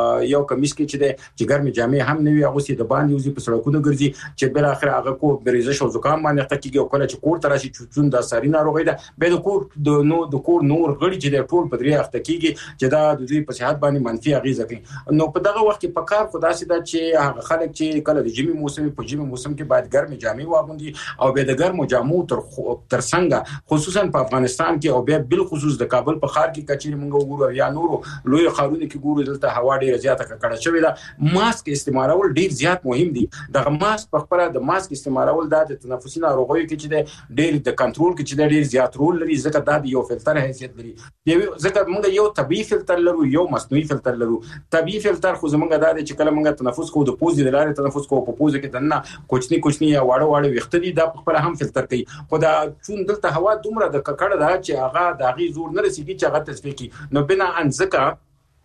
Speaker 5: کې چې ګرمي جامې هم نه وي هغه سي د باندې وزي په سړکونو ګرځي چې بل اخر هغه کو بریزش او زکام باندې تکیږي او کله چې کور تراشي چون دا ساري ناروغي ده به د کور نور غړي چې د ټول په دریاخ تکیږي چې دا د دوی په صحت باندې منفي اغیزه کوي نو په دغه وخت کې په کار خدا سي دا چې هغه خلک چې کله د جمی موسم په جمی موسم کې باید ګرمي جامې واغوندي او به د ګرمو جامو تر څنګه خصوصا په افغانستان کې او بیا بل خصوص د کابل په ښار کې کچېر مونږ وګورو یا نورو لوی ښارونو کې ګورو دلته هوا ډیره زیاته کړه شوې ده ماسک استعمالول ډیر زیات مهم دي دغه ماسک په خپل د ماسک استعمالول د تنفسي ناروغیو کې چې ډیر د کنټرول کې چې ډیر زیات رول لري ځکه دا یو فلټر حیثیت لري ځکه مونږ یو طبيعي فلټر لرو یو مصنوعي فلټر لرو طبيعي فلټر خو زمونږ د چې کله مونږ تنفس کوو د پوزې د لارې تنفس کوو په پوزې کې دنه کوچني یا واړه وخت دي دا په خپل هم فلټر کوي خو دا چون دلته هوا دومره د ککړه ده چې هغه د غي زور نه رسیږي چې هغه تصفیه کی نو بنا ان ځکه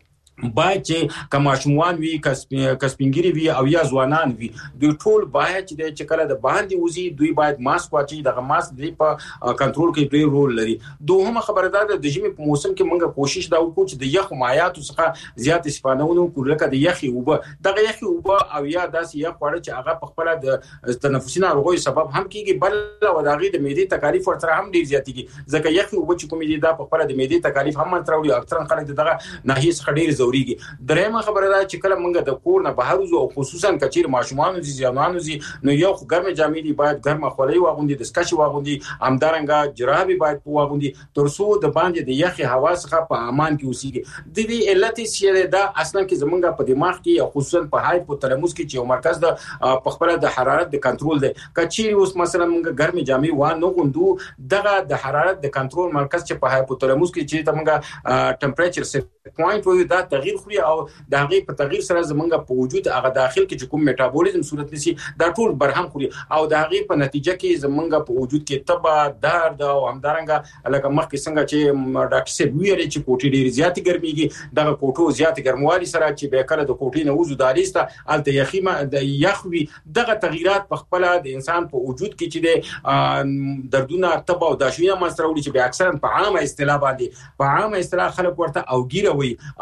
Speaker 5: باید چې کماشموان وی کسپینګری وی او یا ځوانان وی دوی ټول باید چې کله د باندې وزي دوی باید ماسک واچي دغه ماسک دی په کنټرول کې ډېر رول لري دوهمه خبره ده د ژمي په موسم کې موږ کوشش دا وکړو چې د یخ مایعاتو څخه زیات استفاده ونکړو لکه د یخي اوبه دغه یخي اوبه او یا داسې یخ وړ چې هغه په خپل د تنفسي ناروغیو سبب هم کیږي بل او دغه د معدې تکالیف ورته هم ډیر زیاتېږي ځکه یخي اوبه چې کومې دي دا په خپل د معدې تکالیف هم تراوړي اکثر خلک دغه ناحیه څخه ډیر درېمه خبره ده چې کله موږ د کور نه بهر وځو او خصوصا کچیر ماشومان دي ځوانانو دي نو یو ګرمه جامې دي باید ګرمه خولۍ واغوندي د سکش واغوندي همدارنګه جرابې باید واغوندي ترڅو د باندې د یخي هوا څخه په امان کې اوسېږي د دې علت چې دا اصلا کې زمونږ په دماغ کې خصوصا په هایپوتلاموس کې چې یو مرکز د په خپل د حرارت د کنټرول دی کچیر اوس مثلا موږ ګرمه جامې و نه غوندو دغه د حرارت د کنټرول مرکز چې په هایپوتلاموس کې چې موږ ټمپریچر سیټ پوینټ وي دا تغییر خوري او د هغه په تغییر سره زمونږ په وجود هغه داخل کې چې کوم میټابولیزم صورت نشي دا ټول برهم خوري او د هغه په نتیجه کې زمونږ په وجود کې تبه درد او همدارنګه لکه مخکې څنګه چې ډاکټر صاحب ویلي چې کوټې ډېر زیات ګرميږي دغه کوټو زیات ګرموالي سره چې به کله د کوټې نه وځو دالیسته الته یخیمه د یخوي دغه تغیرات په خپل د انسان په وجود کې چې د دردونه تبه او داشویه مسترولي چې به اکثرا په عامه اصطلاح باندې په عامه اصطلاح خلک ورته او ګیره وي او یا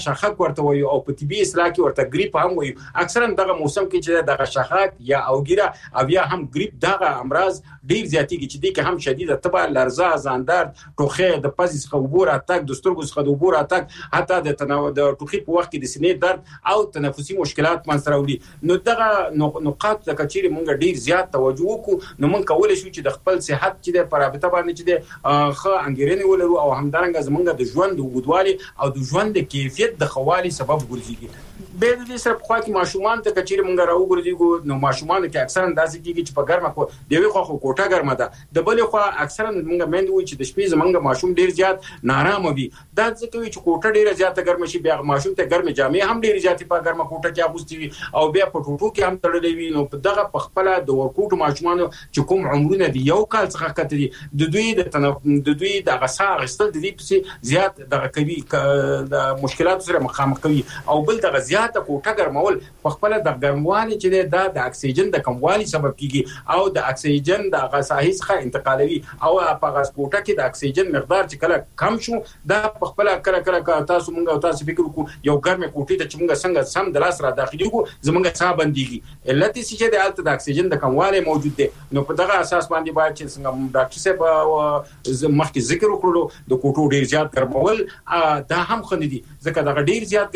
Speaker 5: شاخک ورته وي او په طبي اصطلاح کې ورته ګریپ هم وي. اکثرا دغه موسم کې چې دغه شاخک یا اوګیره او یا هم ګریپ دغه امراض ډیر زیاتېږي چې د کې هم شدیده تبه، لرزه، ځاندار، ټوخه، د پزې څخه عبور اتاک، د سترګو څخه د عبور اتاک، حتی د ټوخي په وخت کې د سینې درد او تنفسي مشکلات منځ راوړي. نو دغه نقاط د کچېرې مونږ ډیر زیات توجه وکړو نو مونږ کولای شو چې د خپل صحت چې د پرابطه باندې چې د خو انګیرنې ولرو او همدارنګه زمونږ د ژوند د وګړوالي او د ژوند د کیفیت د خوالي سبب ګرځي. به د دې سره په خوا کې ماشومان ته کچېرې مونږ راوګرځي. نو ماشومان کې اکثرا داسې کیږي چې په ګرمه کو دی وی خو کوټه ګرمه ده، د بلې خو اکثرا مونږ مند وي چې د شپې زمونږ ماشوم ډیر زیات نارامه وي. دا ځکه چې کوټه ډیره زیاته ګرمه شي، بیا ماشوم ته ګرمه جامې هم ډیر زیاتې په ګرمه کوټه کې اغوستي وي او بیا په ټوټو کې هم تړلې وي. نو په دغه په خپل د ورکوټو ماشومان چې کوم عمرونه دي یو کال څخه کته دي د دوی د غسا غستل د دې په زیات دغه کوي د مشکلات سره مخامخ کوي. او بل دغه زیاته کوټه ګرمول په خپل د ګرموالي چې د اکسیجن د کموالي سبب کیږي او د اکسیجن د غساهي څخه انتقالوي او په غاز کوټه کې د اکسیجن مقدار چې کله کم شو دا په خپل کله تاسو مونږ او تاسو فکر وکړو یو ګرمه کوټه ته چې مونږ څنګه سم د لاس را داخلي کو زمونږ صاحب بنديږي علت چې د الته د اکسیجن د کموالی موجود دی. نو په دغه اساس باندې باید چې څنګه ډاکټر صاحب مخکې ذکر وکړو د کوټو ډیر زیات ګرمول دا هم خندي ځکه دا ډیر زیات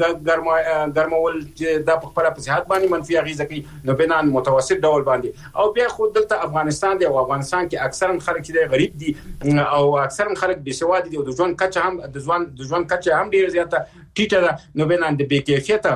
Speaker 5: ګرمول چې دا په خپل په صحت باندې منفي اغیزه کوي. نو بنان متوسط ډول باندې او بیا خود دلته افغانستان دی او افغانستان کې اکثرا خلک چې غریب دي او اکثرا خلک بې سواد دي او د ژوند کچه هم ډیر زیاته ټیټه ده. نو بنان د بې کیفیته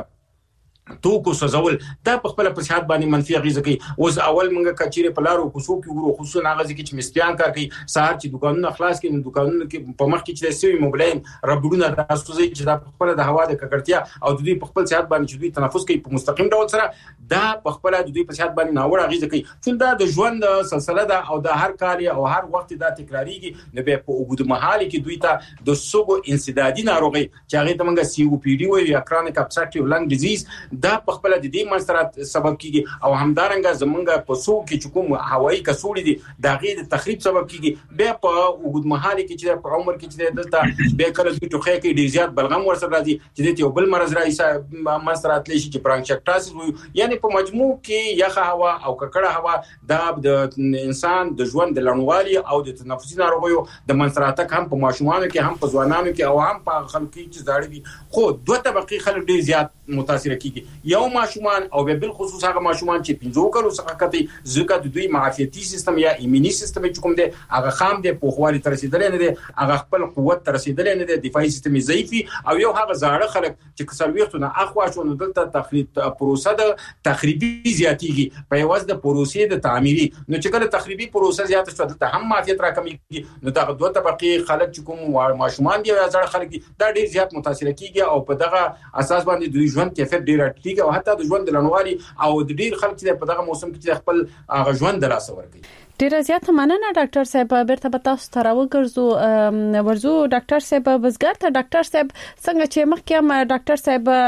Speaker 5: توکو سوزول دا په خپل په صحت باندې منفي اغیزه کوي. اوس اول مونږه کچېره په لارو کوڅو کې ورو خصوصا هغه ځکه چې مستیان کار کوي سهار چې دکانونه خلاص کړي دکانونه کې په مخ کې چې سوي موبایل ربړونه تاسو چې دا په خپل د هوا د ککړتیا او د دوی په خپل صحت باندې چې دوی تنفس کوي په مستقیم ډول سره دا په خپل د دوی په صحت باندې ناوړه اغیزه کوي. چې دا د ژوند سلسله ده او د هر کال او هر وخت دا تکراریږي. نو به په اوږد مهال کې دوی ته د سوګو انسدادي ناروغي چې هغه ته موږ سی او پی ډي وایي یا کرونیک ابستراکټیو لنګ ډیزیز دا په خپل د دې منځرات سبب کیږي او همدارنګه زمونږ په سو کې کوم هوایي کسوړي دي دا غي د تخریب سبب کیږي. به په وګد محل کې چې په عمر کې چې دلته به کله د ټوخه کې ډیر زیات بلغم ورسره راځي چې د یو بل مرز راځي منځرات لشي چې برانکیټاسس وي. یعنی په مجموع کې یخه هوا او ککړه هوا دا د انسان د ژوند د لړنوالي او د تنفسي ناروغیو د منځرات هم په ماشومانو کې هم په ځوانانو کې او هم په خلکو کې چې زاړه وي خو دوه طبقه خلک ډیر زیات متاثر کیږي. یو ماشومان او به بل خصوص هغه ماشومان چې 15 کلو څخه کته ځکه د دوی معافیتي سیستم یا ایموني سیستم چې کوم دی هغه خام دی په خوالي تر رسیدل نه دی هغه خپل قوت تر رسیدل نه دی دفاعي سیستم ضعیفي او یو هغه زاړه خلک چې کسرويختونه اخوا شو نو دلته تخریب پروسه د تخریبي زیاتیږي په یوازې د پروسې د تعمیري. نو چې کله تخریبي پروسه زیات شو دلته هم معافیت راکمېږي. نو دا دوه طبقه خلک چې کوم ماشومان دي یا زاړه خلک دي دا ډیر زیات متاثر کیږي او په دغه اساس باندې دوی ژوند کیفیت ډیر ټیټ او حتی د ژوند لنوالي او د ډیر خلک چې په دغه موسم کې خپل ژوند دراسه ورکوي.
Speaker 3: ډیر زیات مننه ډاکټر صاحب. بیرته به تاسو ته راوګرځو ورزو ډاکټر صاحب بزګر ته. ډاکټر صاحب څنګه چې مخکې هم ډاکټر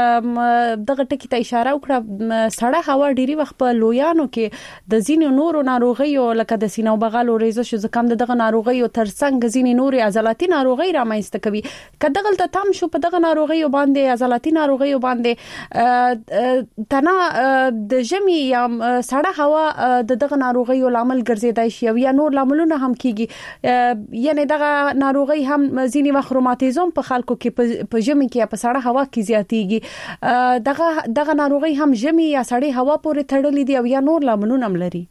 Speaker 3: صاحب دغه ټکی ته اشاره وکړه سړه هوا ډيري وخت په لویانو کې د زینو نورو ناروغیو لکه د سینو بغل او ریزش زکام دغه ناروغیو ترڅنګ زینې نوري عضلاتي ناروغي رامنځته کوي. کله دغه تام شو په دغه ناروغیو باندې عضلاتي ناروغیو باندې تنا د ژمي یا سړه هوا دغه ناروغیو لامل ګرځي شي یا نور لاملونه هم کیږي. یعنی دغه ناروغي هم ځینی وخت روماتیزم په خلکو کې په ژمي کې په سړه هوا کې زیاتیږي. دغه ناروغي هم ژمي یا سړې هوا پورې تړلې دي او یا نور لاملونه هم لري.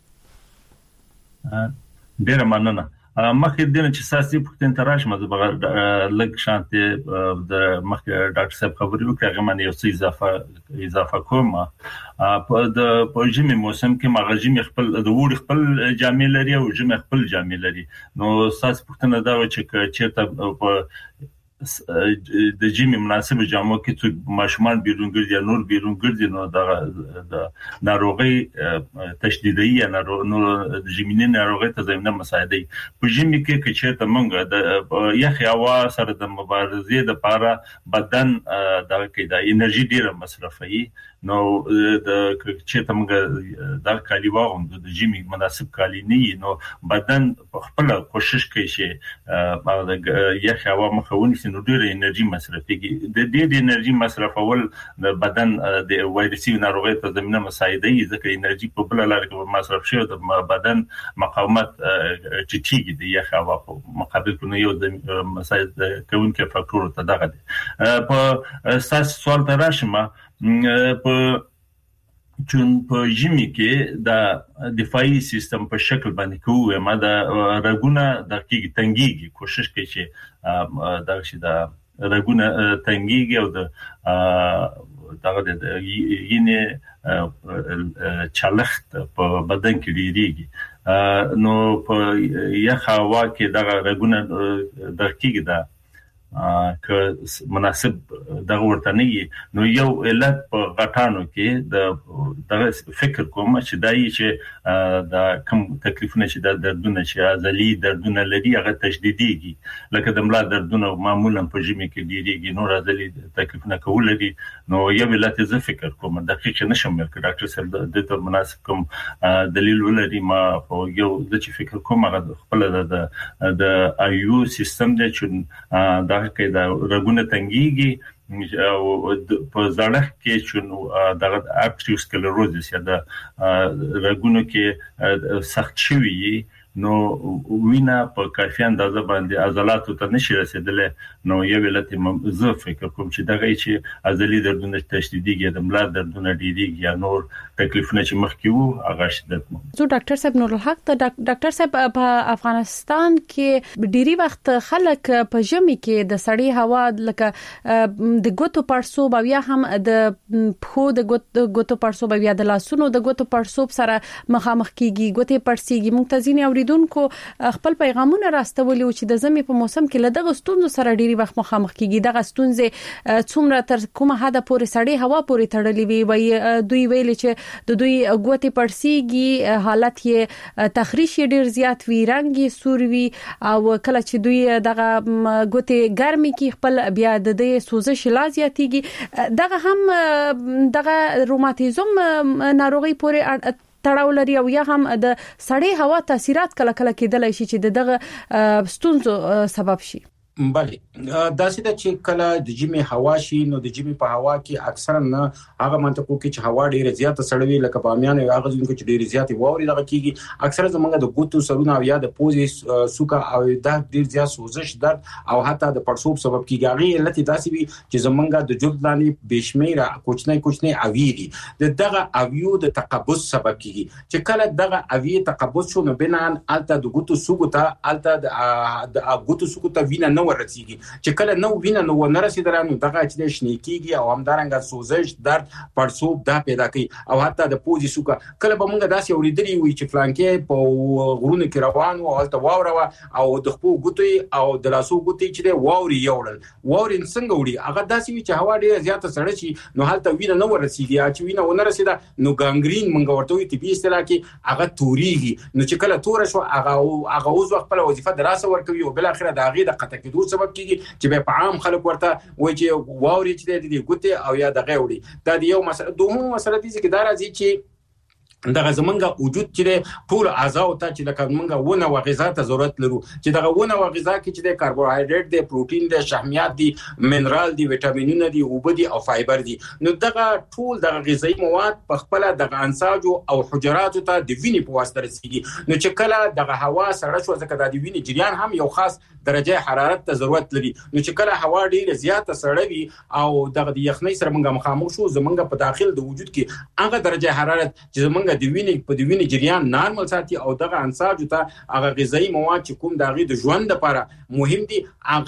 Speaker 4: ډیر مننه. مخکې دنه چې ساسي پختن تراش مزه لګ شانته د مخکې ډاکټر صاحب خبرې وکړه هغه باندې یو څه اضافه کوم. په ژمي موسم کې مغزي خپل د وړ خپل جامې لري او ژمي خپل جامې لري. نو ساس پختنه دا و چې چیرته په د ژمي مناسب جامو کې چې ماشومان بیرون ګرځي نور بیرون ګرځي نو د ناروغي تشدیدي یا د ژمي ناروغي ته زمينه مساعدي. په ژمي کې چې ته مونږ د یخ هوا سره د مبارزې د لپاره بدن د انرژي ډیره مصرفوي. نو د چې ته مونږ د کالی واغوم د ژمي مناسب کالی نه نو بدن خپل کوشش کوي چې د یخ هوا مخاوني راشي نو ډېر انرژي مصرفيږي د دې انرژي مصرفول د بدن د وایرسي ناروغۍ په زمينه مساعده یي ځکه انرژي په بل لار کې مصرف شي د بدن مقاومت چټیږي د یخ هوا په مقابل کې یو د مساعده کوونکي فاکتور ته دغه دي په اساس سوال تراشمه په چون په ژمي کې د دفاعي سیستم په شکل باندې کوو ما د رګونه د کېږي تنګيږي کوشش کوي چې دا شي د رګونه تنګيږي او د ینه چلخت په بدن کې ډیریږي نو په یخ هوا کې د رګونه د کېږي د که مناسب دغه ورته نه نو یو علت په غټانو کې د فکر کوم چې دای چې د کوم تکلیفونه چې د دردونه چې ازلی دردونه لري هغه تشدیديږي لکه د ملا دردونه معمولا په ژمي کې ډیریږي نو ازلی تکلیفونه کول لري نو یو علت زه فکر کوم دقیق نشم ورکړ ډاکټر صاحب د ته مناسب کوم دلیل ولري ما په یو د چې فکر کوم هغه خپل د ایو سیستم د چې کې دا رګونه تنګيږي او په ځړخ کې چې د ارتریوسکلروزس یا د رګونو کې سخت شوی نو وینا په کافي اندازه باندې عضلاتو ته نشي رسیدلې نو یو علت زه فکر کوم چې دغه چې عضلي دردونه تشدیديږي د ملا دردونه ډیریږي یا نور تکلیفونه چې مخکې وو هغه شدت مو
Speaker 3: زه ډاکټر صاحب نور الحق ته ډاکټر صاحب په افغانستان کې ډيري وخت خلک په ژمي کې د سړې هوا لکه د ګوتو پړسوب او یا هم د پخو د ګوتو پړسوب او یا د لاسونو د ګوتو پړسوب سره مخامخ کیږي ګوتې پړسيږي مونږ ته اوریدونکو خپل پیغامونه راستولي او چې د زمي په موسم کې لدغه ستونزو سره ډيري وخت مخامخ کیږي دغه ستونزې څومره تر کومه حد پورې سړې هوا پورې تړلې وي دوی ویل چې د دوی ګوتې پړسيږي حالت یې تخریش ډیر زیات وی رنګي سور وی او کله چې دوی دغه ګوتې ګرمي کې خپل بیا د دې سوزش لا زیاتېږي دغه هم دغه روماتیزم ناروغي پورې تړاو لري او یا هم د سړې هوا تاثیرات کله کله کېدلای شي چې دغه ستونزو سبب شي
Speaker 5: بله دا سیده چې کله د جمی هوا شي نو د جمی په هوا کې اکثرا نه هغه منطقو کې چې هوا ډیره زیاته سړوي لکه بامیان او هغه ځینو کې ډیره زیاته ووري لږ کیږي اکثرا زمونږ د ګوتو سرونه او یا د پوزې سوکا او دا ډیر زیات سوزش درد او حتی د پړسوب سبب کیږي هغه علت داسې وي چې زمونږ د جلد لاندې بشمیره کوچنی اویری دغه اویو د تقبض سبب کیږي چې کله دغه اوی تقبض شو نو بنان الته د ګوتو سوکو ته الته د ګوتو سوکو ته وینه نه ورسیږي چې کله نو وینه نو ونرسیدرانو دغه چې شنه کیږي او همدارنګه سوزش درد پړسوب دا پیدا کوي او حتی د پوزي سوکا کله به موږ داسې اوریدلی وي چې فلانکې په غرونو کې روان او الته واوره او د خپل ګوتې او د لاسو ګوتې چې د واوري یوړل واوري څنګه وړي هغه داسې وي چې هوا ډیره زیاته سړه شي نو حالت وینه نو ورسیږي چې وینه ونرسیده نو ګانګرین موږ ورته وي طبي اصطلاح کې هغه توريږي نو چې کله تور شو هغه اوس خپل وظیفه دراسه ورکوي او بل اخره د هغه د قطع کېدو سبب کیږي چې په عام خلک ورته وایي چې واوري چې د ګوتې او یا د غوړي دا یو مسله دوه مسله دي چې دا راځي چې دغه زمونږ وجود چې ټول اعضاء ته چې لکه مونږ ونه او غذا ته ضرورت لرو چې دغه ونه او غذا کې چې د کاربوهایډریټ دی پروتین دی شحمیات دی منرال دی وټامینونه دی او بدی او فایبر دی نو دغه ټول دغه غذایی مواد په خپل دغه انساج او حجرات ته د وینې په واسطه رسیږي نو چې کله دغه هوا سړه شو ځکه د وینې جریان هم یو خاص درجه حرارت ته ضرورت لري نو چې کله هوا ډیره زیاته سړه وي او دغه یخنۍ سره مونږه مخامخ شو زمونږ په داخل د وجود کې هغه درجه حرارت چې زمونږ د وینې جریان نارمل ساتي او دغه انساج ته هغه غذایی مواد چې کوم دغه د ژوند لپاره مهم دي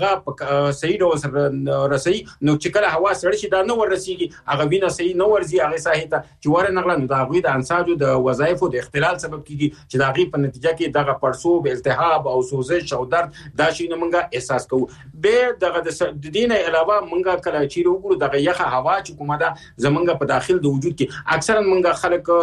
Speaker 5: هغه صحیح ډول سره رسي نو چې کله هوا سړه شي دا نو ورسیږي هغه وینه صحیح نو ورزي هغه ساحه ته چې ورنغله نو دغه د انساج د وظایفو د اختلال سبب کیږي چې دغه په نتیجه کې دغه پړسوب التهاب او سوزش او درد دا شي نو موږ احساس کوو به دغه د دینه علاوه موږ کله چې وګورو دغه یخه هوا چې کومه ده زمونږ په داخل د وجود کې اکثرا موږ خلک چې کله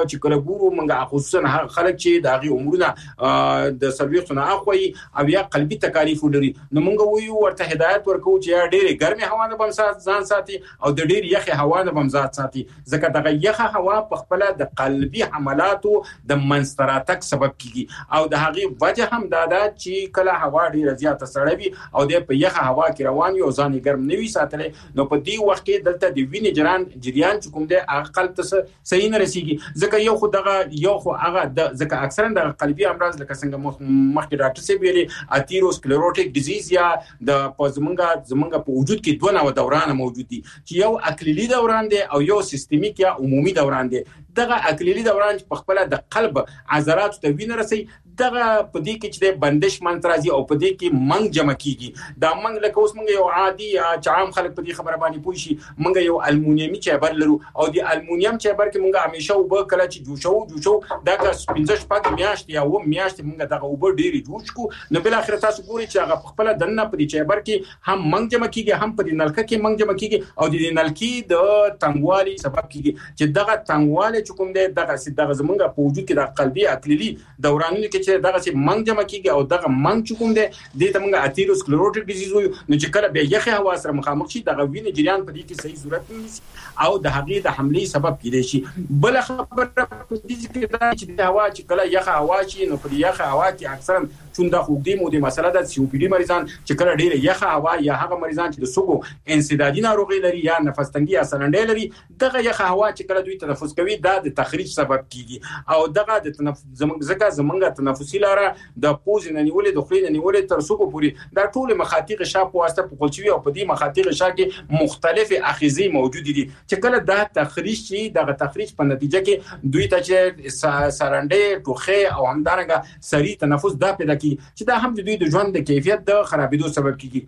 Speaker 5: ګورو موږ خصوصا خلک چې د هغه عمرونه د سلويختونه اخوي او یا قلبي تکالیف لري نو موږ ویو ورته هدایت ورکو چې ډېر ګرمي هوا نه بم ځان ساتي او د ډېر یخ هوا نه بم ځان ساتي ځکه دغه یخ هوا په خپل د قلبي حملاتو د منستراتک سبب کیږي او د هغه وجه هم دا ده چې کله هوا ډیره زیاته سړوي او د په یخ هوا کې روان یو ځان ګرم نوي ساتلې نو په دې وخت کې دلته د وینې جریان چې کوم د عقل ته صحیح نه رسیږي ځکه یو خو هغه ځکه اکثرا د قلبي امراض لکه څنګه مخکې ډاکټر سی ویلي اتیروسکلروټیک ډیزیز یا د زمونږ په وجود کې دوه نوع دوران موجود دي چې یو اکلیلی دوران دی او یو سیستمیک یا عمومي دوران دی دغه اکلیلی دوران په خپل د قلب عضلات ته وینه رسي دغه په دې کې چې د بندش منترازي او په دې کې منګ جمع کیږي دا منګ لکه اوس موږ یو عادي عام خلک په دې خبره باندې پوي شي موږ یو المونیمي چیبر لرو او د المونیم چیبر کې موږ همیشه وب کله چې جوشو دا 15 شپږ میاشتې یا و میاشتې موږ دغه وب ډېری جوش کو نو بل اخر تاسو ګورئ چې هغه په خپل دنه په دې چیبر کې هم منګ جمع کیږي هم په دې نلکه کې منګ جمع کیږي او د نلکې د تنګوالي سبب کیږي چې دغه تنګواله چې کوم دی دغه زمونږ په وجود کې د قلبي اکلیلی دورانونو کې چې دغه سي منګ جمع کیږي او دغه منګ چې کوم دی د تمنګ اتیروسکلروټیک ډیزیز وي نو چې کله بیا یخه هوا سره مخامخ شي دغه وینې جریان په دې کې صحیح صورت نیسي او د هغې د حملې سبب کیدای شي بل خبره په دې کې دا چې د هوا چې کله یخه هوا شي نو په یخه هوا کې اکثرا چون د خوګدي مو د مسله د سی او پی ډی مریضان چې کله ډیره یخه هوا یا هغه مریضان چې د سوګو انسدادي ناروغي لري یا نفس تنګي یا سلنډي لري دغه یخه هوا چې کله دوی تنفس کوي دا د تخریج سبب کیږي او دغه د زمونږ تنفسي لاره د پوز نه نیولې د خلې نه نیولې تر سوګو پوری دا ټول مخاطیق شاپ واسطه په قلچوي او په دې مخاطیق شاپ کې مختلف اخیزي موجود دي چې کله دا تخریج شي دغه تخریج په نتیجه کې دوی ته چې سلنډي ټوخه او همدارنګه سری تنفس دا پیدا چې دا هم د دوی د ژوند د کیفیت د خرابېدو سبب کیږي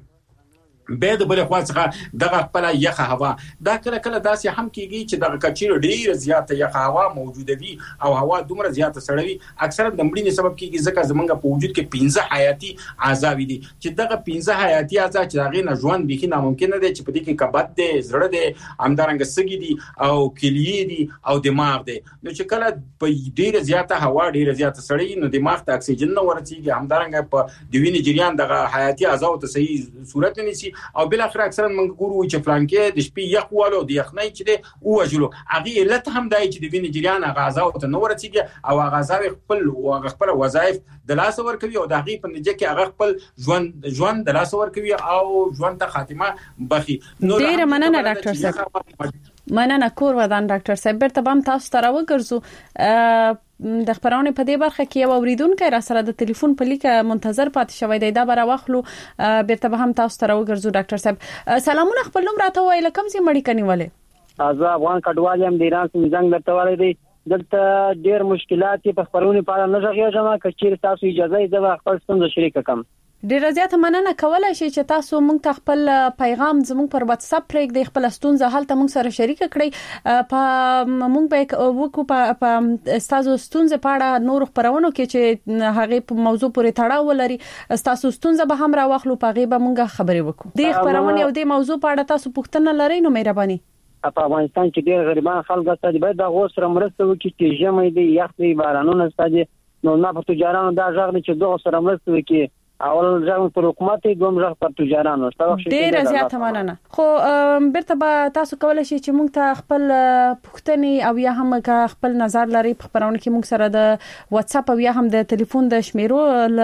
Speaker 5: به د بل خوا څخه دغه خپل یخه هوا دا کله داسې هم کیږي چې دغه کچیر ډیر زیاته یخه هوا موجوده وي او هوا دومره زیاته سړوي اکثره د مړینې سبب کیږي ځکه زمونږ په وجود کې 15 حیاتي اعضاء دي چې دغه 15 حیاتي اعضاء چې هغه نه ژوند به ناممکن دی چې په دې کې کبد دی زړه دی همدارنګه سږي دي او کلیې دي او دماغ دی نو چې کله په ډیر زیاته هوا ډیر زیاته سړی نو دماغ ته اکسیجن نه ورسیږي همدارنګه په د وینې جریان دغه حیاتي اعضاء ته صحیح صورت نه نیسي او بل اخر اکثرا موږ ګورو چې فلانکې د شپې یخ والو د یخنۍ چې دی او وجلو هغه علت هم دی چې د وینې جریان غازا او ته نو ورسیږي او غازا خپل وظایف د لاس ور کوي او د هغه په نتیجه کې هغه خپل ژوند د لاس ور کوي او ژوند ته خاتمه بخي نو
Speaker 3: ډیر مننه ډاکټر صاحب مننه کور ودان ډاکټر صاحب بیرته بام تاسو ته راوګرځو د خبرونه په دې برخه کې یو اوریدونکو را سره د ټلیفون په لیکه منتظر پاتې شوی دی دا بره واخلو بیرته به هم تاسو ته راوګرځو ډاکټر صاحب سلامونه خپل نوم راته وایي لکم سي مړی کنيواله
Speaker 6: ازا افغان کډوال یم د ایران څخه زنګ درته وایي دی دلته ډیر مشکلات په خبرونه په اړه نه غږیږم کچیر تاسو اجازه یې د خپل ستونزې شریک کم
Speaker 3: ډیر زیات مننه کولای شي چې تاسو مونږ ته خپل پیغام زموږ پر واتس اپ پرېږ د خپل ستونزه حالت مونږ سره شریک کړئ په مونږ به وکړو په تاسو ستونزه په اړه نور خبرونه کې چې هغه په موضوع پورې تړاو لري تاسو ستونزه به هم راوخلو په غیبه مونږه خبرې وکړو د خبرونه او د موضوع په اړه تاسو پوښتنه لرئ نو مهرباني
Speaker 6: په افغانستان کې ډیر غریبان خلک ستاسو باید د غوښ سره مرسته وکړي چې ژمي دی یخ دی بارانونه ستاسو نو نه په تجارانو دا ځغ نه چې دوه سره مرسته وکړي اول ځم پر حکومت دوم ځم پر تجارانو
Speaker 3: ډیر زیات مننه خو بیرته به تاسو کولای شئ چې مونږ ته خپل پوښتنې او یا هم خپل نظر لري په خبرونه کې مونږ سره د واتس اپ او یا هم د ټلیفون د شمیرو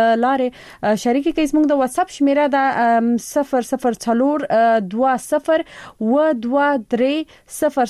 Speaker 3: لارې شریک کیس مونږ د واتس اپ شمیره د 004 20 و 23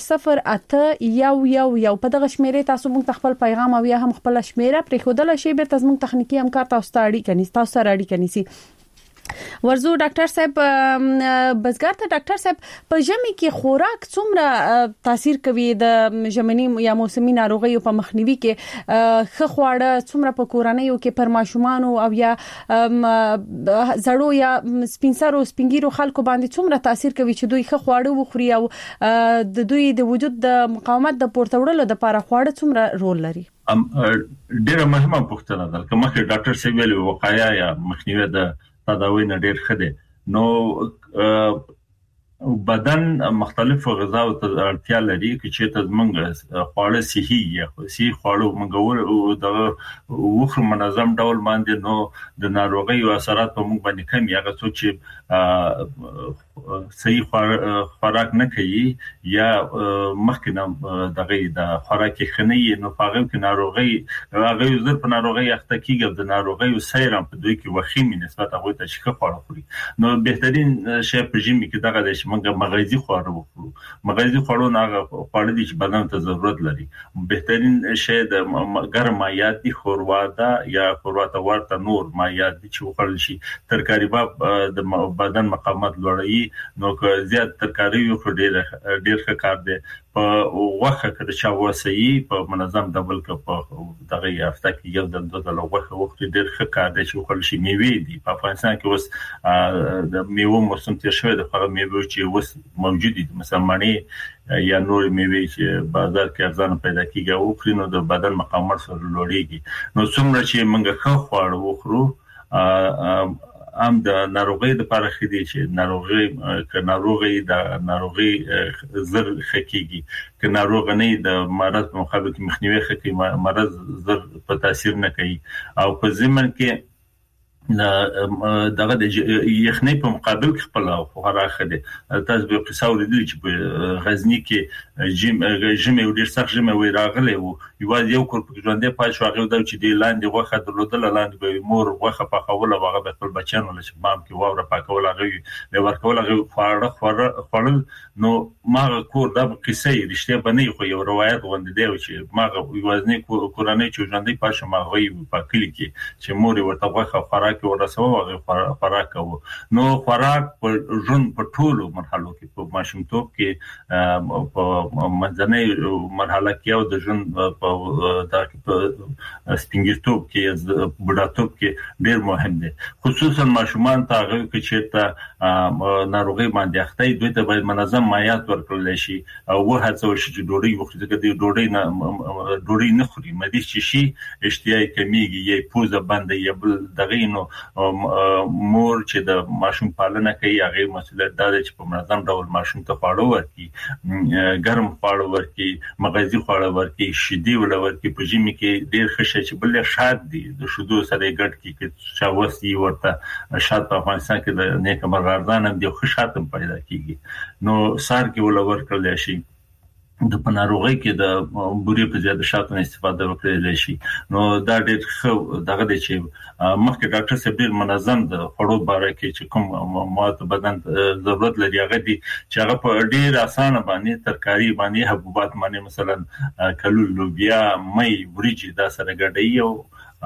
Speaker 3: 00 په دغه شمیره تاسو مونږ ته خپل پیغام او یا هم خپل شمیره پرې خودل شي بیرته مونږ تخنیکی همکار تاسو ته اړیکه نیسي ورزو ډاکټر صاحب بزګر ته ډاکټر صاحب په ژمي کې خوراک څومره تاثیر کوي د ژمنی یا موسمي ناروغیو په مخنیوي کې خه خواړه څومره په کورنیو کې پر ماشومان او یا زړو یا سپینګیرو خلکو باندې څومره تاثیر کوي چې دوی خه خواړه وخوري او د دوی د وجود د مقاومت د پورته وړلو لپاره خواړه څومره رول لري
Speaker 4: ډیره مهمه پوښتنه ده کومه چې ډاکټر سی ویلي وقایع یا مخنیوي د تداوی نه ډیر خده نو بدن مختلف غذاو ته اړتیا لري چې ته زمونږ خواړه صحي یا صحي خواړه مونږ د وخت منظم ډول باندې نو د ناروغي او اثرات په موږ باندې کم یا څه چې صحیح خوراک نه کوي یا مخکنه دغه د خوراک خنۍ نو هغه کې ناروغي هغه زر په ناروغي اخته کیږي د ناروغي او سیرم په دوی کې وخیمه نسبت هغه ته چې خواړه خوري نو بهترین شی په ژمي کې دغه د موږ مغذي خواړه وخورو مغذي خواړو نه خواړه دي چې بدن ته ضرورت لري بهترین شی د ګرم مایات دي خوروا ده یا خوروا ته ورته نور مایات دي چې وخورل شي ترکاری د بدن مقاومت لوړوي نو که زیات ترکاری یو ډیر ښه کار دی په وخت کې چې واسي په منظم ډبل کې په دغه هفته کې یو د دوه وخت ډیر ښه کار دی چې وخورل شي میوه دي په افغانستان کې اوس د میوه موسم تیر شوی د هغه میوه چې اوس موجود دي مثلا مانی یا نور میوه چې بازار کې ارزانه پیدا کیږي او خرینو د بدن مقاومت سره لوړیږي نو څومره چې موږ ښه خواړه وخورو ام د ناروغي د لپاره خدي چې ناروغي د ناروغي زر خکېږي ک ناروغ نه د مرض په مقابل کې مخنیوي خکې مرض زر په تاثیر نه کوي او په ضمن کې دغه د یخنۍ په مقابل کې خپل خوراک خدي تاسو به قصه ورېدل چې په غزنی کې جیم یو ډیر سخت جیم وی راغلی وو یو کور په ژوندې پاتې شو هغه د چې د لاندې غوخه درلودل لاندې به مور غوخه په خوله هغه خپل بچانو له شپام کې واوره پاکول هغه به ورکول هغه خوړل نو ما کور د قصه رښتیا باندې خو یو روایت غوندې دی چې ما وزنی کورانه چې ژوندې پاشه ما غوي په کلی کې چې مور ورته غوخه خوراک کې ورسوه هغه خوراک کوو نو خوراک په ژوند په ټولو مرحلو کې په ماشومتوب کې په منځنۍ مرحله کې او د ژوند په سپینګیرتوب کې بډاتوب کې ډېر مهم دي خصوصا ماشومان ته هغه کې چې ناروغي باندې اخته دوی ته باید منظم مایات ورکړل شي او هڅه وشي چې ډوډۍ وخوري چې ډوډۍ نه خوري مدي شي اشتیاق کمیږي یې پوزه باندې یا بل دغه نو مور چې د ماشوم پالنه کوي هغه مسؤلیت دا دی چې په منظم ډول ماشوم ته خواړه ورکړي ګرم خواړه ورکړي مغذي خواړه ورکړي شیدې ورکړي په ژمي کې ډېر ښه چې بل شات دي د شودو سره ګډ کې چې واسي ورته شات په افغانستان کې د نیک مرغاردان هم دی خو شات هم پیدا کیږي نو سار کې ول ورکړل شي د پناروغي کې د بوري په زیاده شاتو استفاده وکړل شي نو دا ډېر ښه دغه دی چې مخکې ډاکټر صاحب ډېر منظم د خړو باره کې چې کوم مواد بدن ضرورت لري هغه دي چې هغه په ډېر اسانه باندې ترکاری باندې حبوبات باندې مثلا کلو لوبیا مې وريجي دا سره ګډي او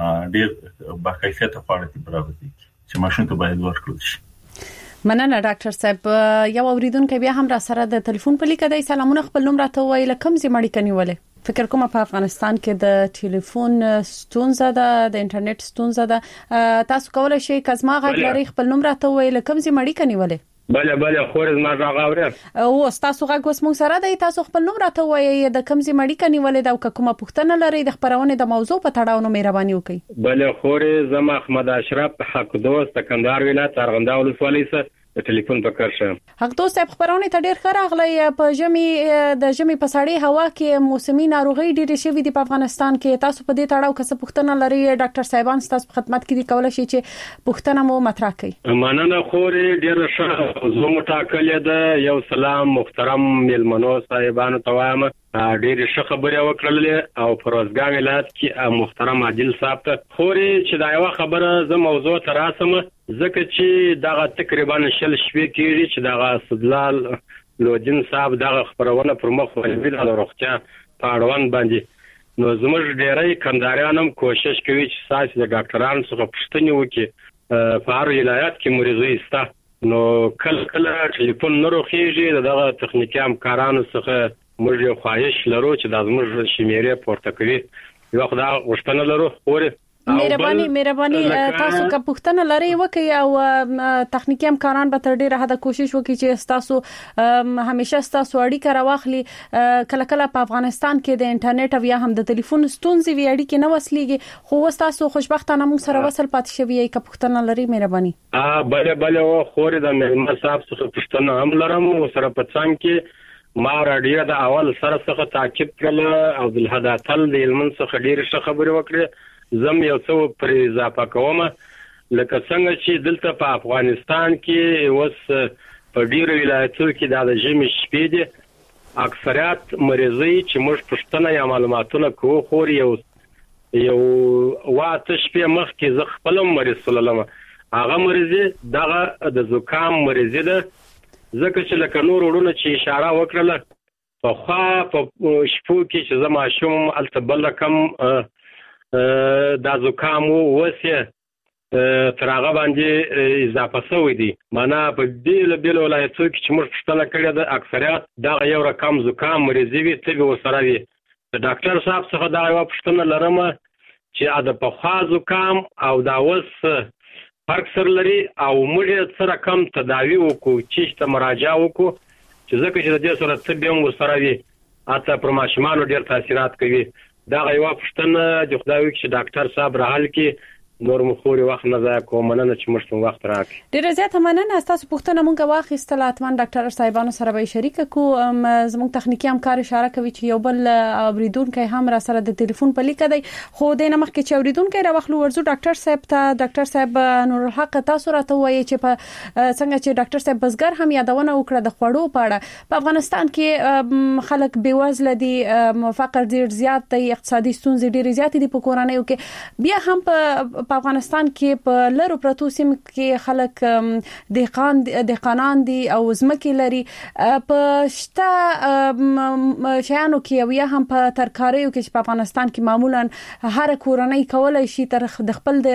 Speaker 4: ډېر باکیفیت خواړه برابر دي چې ماشوم ته باید ورکړل شي
Speaker 3: مننه ډاکټر صاحب یو اوریدونکو بیا هم را سره د ټلیفون په لیکه د سلامونه خپل نوم راته وایي کوم زی مړی کنيولې فکر کوم په افغانستان کې د ټلیفون ستونزه ده د انټرنیټ ستونزه ده تاسو کولای شئ کزما غږ لري خپل نوم راته وایي کوم زی مړی کنيولې
Speaker 7: بله خورز ما راغاورم
Speaker 3: او تاسو غږ اوس موږ سره دی تاسو خپل نوم راته وایي د کوم زی مړی کنيولې دا کومه پوښتنه لري د خبرونه د موضوع په تړاو نو مهرباني وکړئ
Speaker 7: بله خورز زما احمد اشرف حق دوست کندهار ولایت ارغنداو ولسوالۍ څخه د ټلیفون په کار شه
Speaker 3: حق دوست صاحب خبرونه ته ډیر ښه راغلی په ژمي په سړې هوا کې موسمي ناروغي ډېرې شوې دي په افغانستان کې تاسو په دې تړاو څه پوښتنه لري ډاکټر صاحبان تاسو په خدمت کې دي کولای شي چې پوښتنه مو مطرح کړئ
Speaker 7: مننه خورې ډیر ښه زه متاکل ده یو سلام محترم ملمنو صاحبانو ته وایم ډېر ښه خبره وکړلې او پروزګان ولایت کې محترم عادل صاحب ته خورې چې دا یو خبره زه موضوع تراسم ځکه چې دا تقریبا شل شپې کېږي چې دا استدلال لودین صاحب دا خبرونه پر مخ ولې د روغتیا په اړوند باندې نو زموږ ډېری کندهاریان هم کوشش کوي چې ساس د ډاکټرانو څخه پوښتنه وکړي په هر ولایت کې مریضي ستا نو کله ټلیفون نه روخیږي دغه تخنیکی همکارانو څخه موږ خواهش لرو چې د زموږ شمیرې پورته کوي یو خدای غوښتنه لرو
Speaker 3: مهرباني تاسو کا پښتنه لري وکي او تخنیکی همکاران به تر ډیره حد کوشش وکړي چې تاسو همیشه تاسو اړیکه راوخلي کله کله په افغانستان کې د انټرنیټ او یا هم د ټلیفون ستونزې وی اړیکه نه وسلیږي خو تاسو خوشبختانه موږ سره وصل پاتې شوی کا پښتنه لري مهرباني
Speaker 7: بله خوري د مهمه صاحب څخه پښتنه هم لرم او سره پڅان کې ما راډیو د اول سره څخه تعقیب کړل او د هداتل د علم څخه ډیره ښه خبرې وکړه زم یو څو پر اضافه کوم لکه څنګه چې دلته په افغانستان کې وس په ډیرو ولایتونو کې د ژمي شپې دي اکثریت مریضي چې موږ پښتنه یا معلوماتونه کوو خو یو واته شپې مخکې زه خپل مریض سلام هغه مریضي دغه د زکام مریضي ده ځکه چې لکه نور ورونه چې اشاره وکړله په خوا په شپو کې چې زما شوم التبل کم دا زکام وسه ترغه باندې اضافه شوی دی معنا په دې بیل ولایتو کې چې موږ پښتنه کړی د اکثریت دا یو رقم زکام مریضي وي ته وسره وي د ډاکټر صاحب څخه دا یو پښتنه لرم چې د په خوا زکام او دا وس فرق سره لري او موږ سره کم تداوی وکړو چې ته مراجعه وکړو چې ځکه چې د دې سره طب هم وسره وي اته پر ماشومان ډیر تاثیرات کوي دا یو پښتنه د خدای چې ډاکټر صاحب راحل کې نور مخوري وخت نه ځای کوم مننه چې مشتم وخت راکړي
Speaker 3: ډیر زیات مننه تاسو پښتنه مونږه واخیستل اتمن ډاکټر صاحبانو سره به شریک کو زموږ تخنیکی همکار اشاره کوي چې یو بل اوریدونکو هم را سره د ټلیفون په لیکه دی خو د نمخ کې چې اوریدونکو را وخلو ورزو ډاکټر صاحب ته ډاکټر صاحب نور الحق تاسو راته وایي چې په څنګه چې ډاکټر صاحب بزګر هم یادونه وکړه د خوړو په اړه په افغانستان کې خلک بیوزله دي فقر ډیر زیات دی اقتصادي ستونزې ډیر زیات دي په کورنۍ کې بیا هم په افغانستان کې په لرو پرتو سیمو کې خلک دهقانان دي او ځمکې لري په شته شیانو کې یا هم په ترکاریو کې په افغانستان کې معمولا هر کورنۍ کولای شي تر د خپل د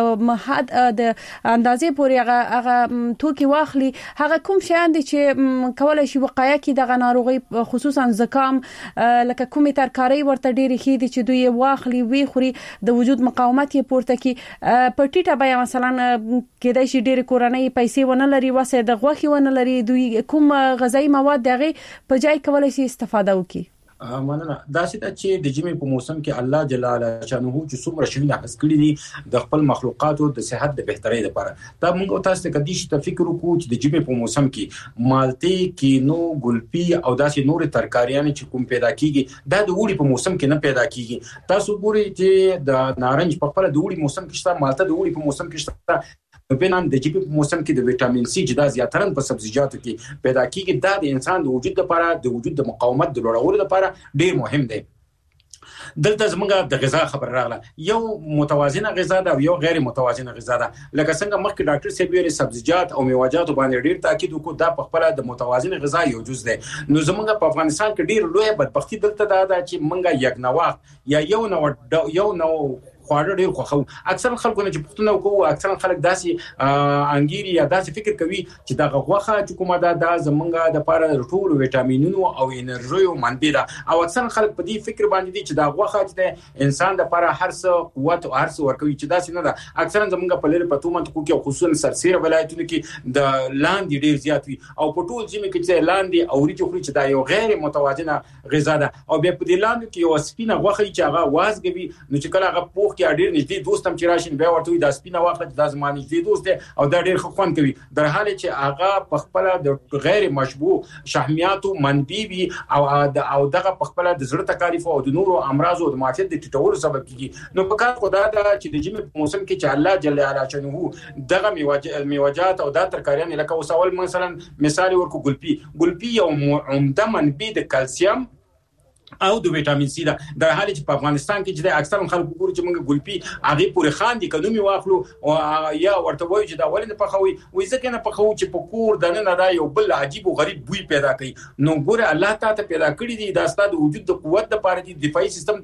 Speaker 3: اندازې پورې هغه توکي واخلي هغه کوم شیان دي چې کولای شي وقایه کې د ناروغي خصوصا زکام لکه کومه ترکاری ورته ډېری خې دي چې دوی واخلي وی خوري د وجود مقاومت یې پورته کی په ټیټه بیا مثلا کېدای شي ډېر کورنۍ پیسې ونه لري واسه د غوښي ونه لري دوی کوم غذایی مواد دغه په ځای کولای شي استفاده وکړي
Speaker 5: مننه دا چې د جمی په موسم کې الله جل شانه چې څومره شوینه حس کړی دي د خپل مخلوقاتو د صحت د بهترۍ لپاره دا موږ تاسو ته کدي چې فکر وکړو چې د جمی په موسم کې مالټي کینو ګلپي او داسې نور ترکاریان چې کوم پیدا کیږي دا د وړي په موسم کې نه پیدا کیږي تاسو ګورئ چې د نارنج په خپل د وړي موسم کې شته مالټه د وړي په موسم کې شته بنان د جیب په موسم کې د وټامین سي چې دا زیاتره په سبزیجاتو کې پیدا کیږي دا د انسان د وجود لپاره د وجود د مقاومت د لوړولو لپاره ډیر مهم دی دلته زمونږ د غذا خبر راغله یو متوازنه غذا ده او یو غیر متوازنه غذا ده لکه څنګه مخکې ډاکټر صاحب ویلي سبزیجات او میوه‌جات باندې ډیر تاکید وکړو دا په خپل د متوازنه غذا یو جز ده نو زمونږ په افغانستان کې ډیر لوی بدبختی دلته ده چې مونږ یک نوښت یو نو خواړه ډیر خوخو اکثر خلکو نه چې پښتنه وکړو اکثر خلک داسي انګيري یا داسي فکر کوي چې دا غوخه چې کومه دا زمونږه د پاره ټول وټامینونو او انرژي او منبع ده او اکثر خلک په دې فکر باندې دي چې دا غوخه چې انسان د پاره هر څه قوت او هر څه ورکوي چې داسي نه ده اکثر زمونږه په لری پتو منطقو کې خصوصا سرسيره ولایتونو کې د لاندې ډیر زیات وي او په ټول ځینې کې چې لاندې او ریجو خوري چې دا یو غیر متوازنه غذا ده او بیا په دې لاندې کې یو سپینه غوخه چې هغه وازګوي نو چې کله هغه پوخ کې ډیر نږدې دوستم چې راشي بیا ورته دا سپینه واخله چې د زمانه نږدې دوست دی او دا ډیر خوان کوي در حال چې هغه په خپل د غیر مشبوه شحمیات منبع وي او دغه په خپل د زړه تکالیف او د نورو امراض او د معافیت د ټیټولو سبب کیږي نو په کار خدا دا چې د جمی په موسم کې چې الله جل جلاله شنو دغه میوجات او د ترکاریان لکه وسول مثلا مثال ورکو ګلپي یو عمده منبع د کلسیم او د وټامین سي ده در حال چې په افغانستان کې چې اکثر خلک ګوري چې موږ ګلپي هغه پورې خاندي کنومي واخلو او یا ورته وایي چې دا ولې په خوي وې ځکه نه په خو چې په کور دنه نه دا یو بل عجیب او غریب بوی پیدا کوي نو ګوره الله تعالی ته پیدا کړی دي دا ستاسو د وجود د قوت لپاره دي دفاعي سیستم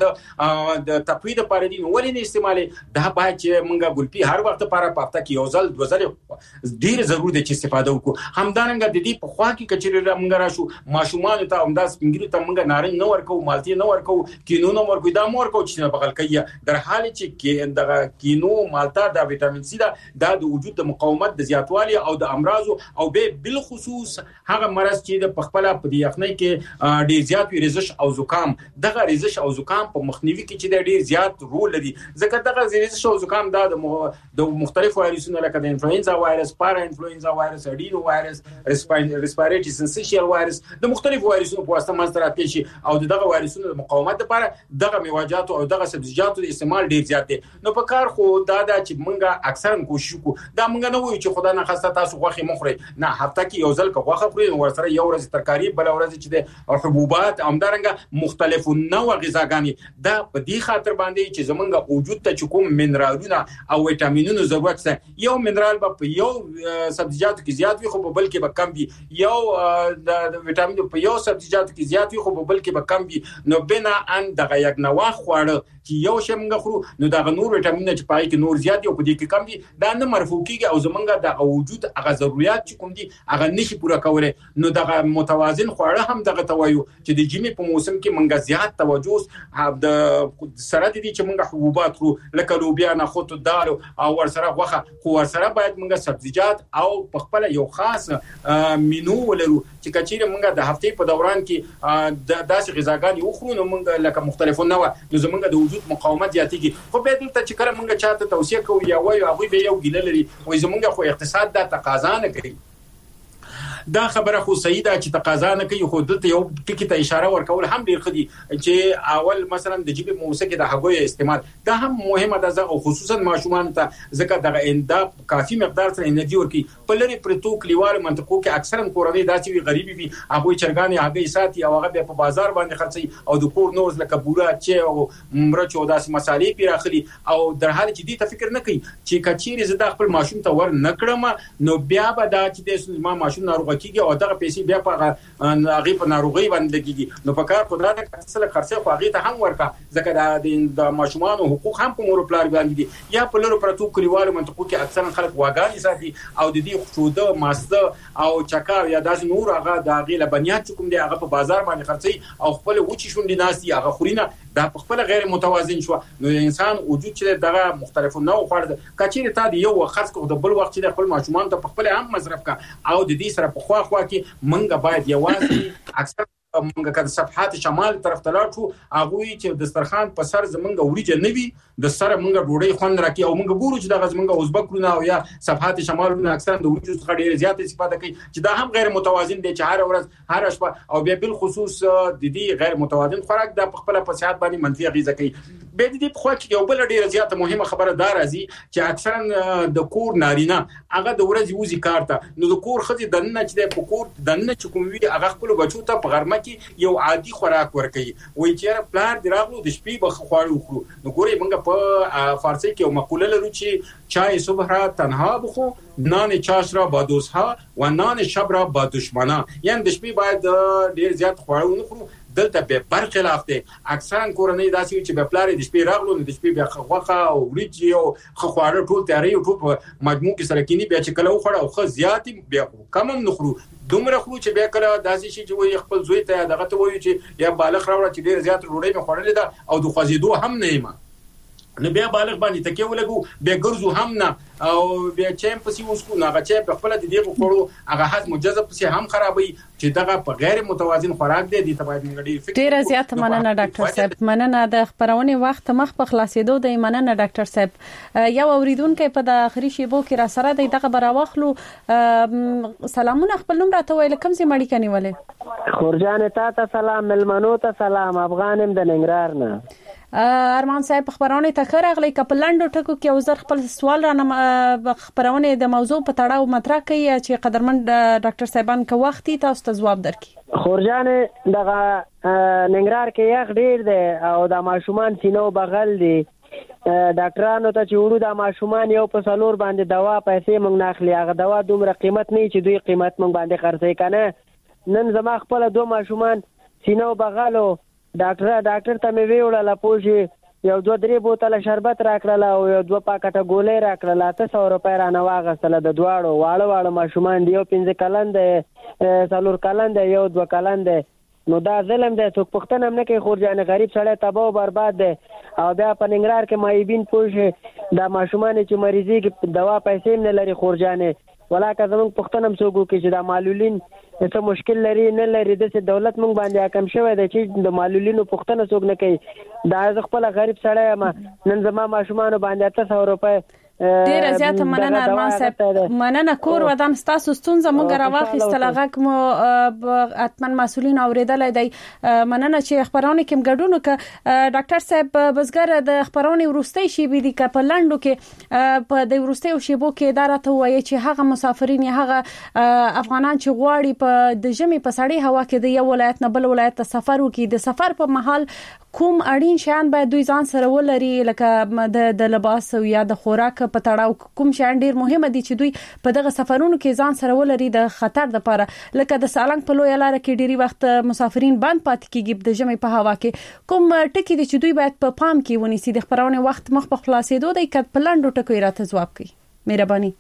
Speaker 5: د تقوید لپاره دي نو ولې نه استعمالي دا باید چې موږ ګلپي هر وخت لپاره په هفته کې یو ځل دوه ځل ډیر ضروري دي چې استفاده وکړو همدارنګه د دې په خوا کې کچېره موږ راشو ماشومان ته همداس انګلیسي ته موږ نارنج نه ورکو مالټي نه ورکو کینو نه ورکو دا مور کو چې بغل کوي در حال چې دغه کینو مالټا د وټامین سي دا د وجود د مقاومت د زیاتوالي او د امراض او به بل خصوص هغه مرض چې د پخپله په یخنۍ کې ډیر زیات ریزش او زکام دغه ریزش او زکام په مخنیوي کې چې ډیر زیات رول لري ځکه دغه ریزش او زکام د مختلفو وایرسونو لکه د انفلوئنزا وایرس پارا انفلوئنزا وایرس اډینو وایرس ریسپیریټری سنسیشل وایرس د مختلفو وایرسونو په واسطه منځ ته راځي شي او دغه وایرسونو د مقاومت لپاره دغه میوه‌جات او دغه سبزیجاتو د استعمال ډیر زیات دي نو په کار خو دا چې مونږه اکثرا کوشش کوو دا مونږ نه وایو چې خدای نه خاصه تاسو غوښه مخوري نه هفته کې یو ځل غوښه خوري ورسره یو ورځ ترکاری بل ورځ چې د حبوبات همدارنګه مختلفو نوع غذاګانی دا په دې خاطر باندې چې زمونږ وجود ته کوم منرالونه او وټامینونو ضرورت ده یو منرال په یو سبزیجاتو کې زیات وي خو په بل کې به کم وي یو د وټامین په یو سبزیجاتو کې زیات وي خو په بل کې به کم وي نو بنا ان دغه یک نوع خواړه چې یو شمنګ خورو نو دا نور وټامین چې پای کې نور زیات او په دې کې کم دي دا نه مرفوع کیږي او زمونږ د وجود هغه ضرورت چې کوم دي هغه نشي پوره کولای نو دغه متوازن خواړه هم دغه توایو چې د جمی په موسم کې مونږه زیات توجه د سره دي چې مونږه حبوبات خورو لکه لوبیا نه خود دال او ورسره غوښه خو ورسره باید مونږه سبزیجات او په خپل یو خاص مینو ولرو چې کچېره مونږه د هفتې په دوران کې داسې غذاګانې وخورو نو مونږ لکه مختلفو نو زمونږ د وجود مقاومت زیاتېږي خو به دلته چې کله مونږ چاته توصیه کوو یا وایو هغه به یو ګیله لري وای زمونږ خو اقتصاد دا تقاضا نه کوي دا خبره خو صحیح ده چې تقاضا نه کوي خو دلته یو ټکی ته اشاره ورکول هم ډیر خدي چې اول مثلا د جیب موسیقي د هغوی استعمال دا هم مهمه ده او خصوصا ماشومان ته ځکه دغه اندا کافي مقدار سره انرژي ورکي په لری پرتو کلیوال منطقو کې اکثرا کورنۍ داسې وی غریبي وي هغه چرګانې هغه ساتي او هغه په بازار باندې خرڅي او د کور نوز لکه بوره چې او مرچ او داسې مصالې پیراخلي او در حال چې دې ته فکر نه کوي چې کچيري زه د خپل ماشوم ته ور نکړم نو بیا به دا چې د ما ماشوم ناروغ کیږي او دغه پیسې بیا په هغه په ناروغي باندې کیږي نو په کار خدای د اصل خرڅه خو هغه ته هم ورکا ځکه د ماشومان حقوق هم په مور پلار باندې دي یا په لورو پرتو کلیوالو منطقو کې اکثرا خلک واګانی ساتي او د دې خصوده ماسته او چکا یا داس نور هغه د غیله بنیاد کوم دی هغه په بازار باندې خرڅي او خپل وچی شونډي ناسي هغه خورینه دا په خپل غیر متوازن شو نو انسان وجود چې دغه مختلفو نوع خورد کچېره تا دی یو خرڅ کو د بل وخت چې خپل ماشومان ته په خپل هم مصرف کا او د دې سره په خوا کې منګه باید یوازې اکثر منګه کده صفحات شمال طرف ته لاړ شو هغه چې د دسترخوان په سر زمونږ وریجه نوي د سره منګه ډوډۍ خوند راکې او منګه ګورو چې د زمونږ ازبکونه او یا صفحات شمالونه اکثر د وریجو څخه ډیر زیات استفاده کوي چې دا هم غیر متوازن دي چې هر ورځ هر شپه او بیا بل خصوص د دې غیر متوازن خوراک د خپل په صحت باندې منفي اغیزه کوي به دې په خو کې یو بل ډیر زیات مهمه خبره ده راځي چې اکثرا د کور نارینه هغه د ورځې وزي کارته نو د کور خځې دنه چې په کور دنه چې کوم وی هغه خپل بچو ته په غرمه کې یو عادي خوراک ورکړي وای چې پلار دراغلو د شپې به خواړه وخورو نو ګوري موږ په فارسی کې یو مقوله لرو چې چای صبح را تنها بخو نان چاش را با دوستها و نان شب را با دشمنا یعنی د شپې باید ډیر زیات خواړه ونخورو دلته به برخلاف دي اکثرا کورنۍ داسې چې به پلار د شپې راغلو د شپې بیا خوخه او وریجې او خواړه ټول تیاری او ټول مجموع کې سره کینی بیا چې کله وخړه او خو زیات بیا کم نخرو دومره خو چې بیا کله داسې شي چې وي خپل زوی ته دغه ته وایي چې یا بالغ راوړه چې ډیر زیات ډوډۍ مې خوړلې ده او د خوځېدو هم نه یم نو بیا بالغ باندې تکي ولګو بیا ګرځو هم نه او بیا چم پسې وسکو نه هغه چې په خپل د دې خورو هغه هضم مجزب پسې هم خرابوي چې دغه په غیر متوازن خوراک دی د تبعید منګړي فکر
Speaker 3: ډیر زیات مننه ډاکټر صاحب مننه د خبرونه وخت مخ په خلاصېدو د مننه ډاکټر صاحب یو اوریدونکو په د اخري شیبو کې را سره دغه براوخلو سلامونه خپل نوم راته ویل کوم سي مړی کني ولې
Speaker 8: خورجان ته سلام ملمنو ته سلام افغانم د ننګرهار نه
Speaker 3: ارمان صاحب خبرونه ته خرغلی کپلندو ټکو کې وزر خپل سوال را خبرونه د موضوع په تړاو مطرح کوي چې قدرمن ډاکټر صاحبان کو وختي تاسو ته جواب درکړي
Speaker 8: خورجان دغه ننګرهار کې یخ ډیر دی او د ماشومان سینو بغل دی ډاکټرانو ته چې ورو د ماشومان یو په سلور باندې دوا پیسې مونږ ناخلي هغه دوا دومره قیمت نه چې دوی قیمت مونږ باندې خرڅي کنه نن زما خپل دوه ماشومان سینو بغلو ډاکټر ته مې ویوړل پوښي یو 2-3 بوتله شربت راکړل او یو 2 پاکټه ګولې راکړل 800 روپۍ را نه واغستله د دواړو واړه ماشومان دی یو 15 کلن دی 4 کلن دی یو 2 کلن دی نو دا ظلم دی څوک پښتنه هم نه کوي خورجان غریب سړی تباہ او برباد دی او بیا په ننګرهار کې مایبین پوه دا ماشومان چې مریضي کې دوا پیسې نه لري خورجانې ولاکه زموږ پښتنه هم څوک کې چې دا معلولین څه مشکل لري نه لري د دولت مونږ باندې حکم شوی دی چې د معلولینو پښتنه څوک نه کوي دا ز خپل غریب سړی ما نن زما ماشومان باندې 800 روپۍ
Speaker 3: ډیر زیاته مننه ارمان صاحب مننه کور ودان تاسو ستونزه مونږ راوخیستل غږ مو اتمن مسؤلین اوریدل دی مننه چې خبرونه کې ګډون ک ډاکټر صاحب بزګر د خبرونه ورستۍ شی بي دي ک په لندو کې په د ورستۍ شیبو کې اداره ته وایي چې هغه مسافرین هغه افغانان چې غواړي په د ژمي په سړی هوا کې د یو ولایت نه بل ولایت ته سفر وکړي د سفر په محل کوم اړین شیان باید دوی ځان سره ولري لکه د لباس او یا د خوراک په تړاو کوم شیان ډیر مهم دي چې دوی په دغه سفرونو کې ځان سره ولري د خطر لپاره لکه د سالنګ په لوی لار کې ډیری وخت مسافرین بند پاتې کیږي د ژمي په هوا کې کوم ټکی دي چې دوی باید په پام کې ونیسي د خبرونه وخت مخ په خلاصېدو دی کډ په لاندو ټکو راته جواب کوي مهرباني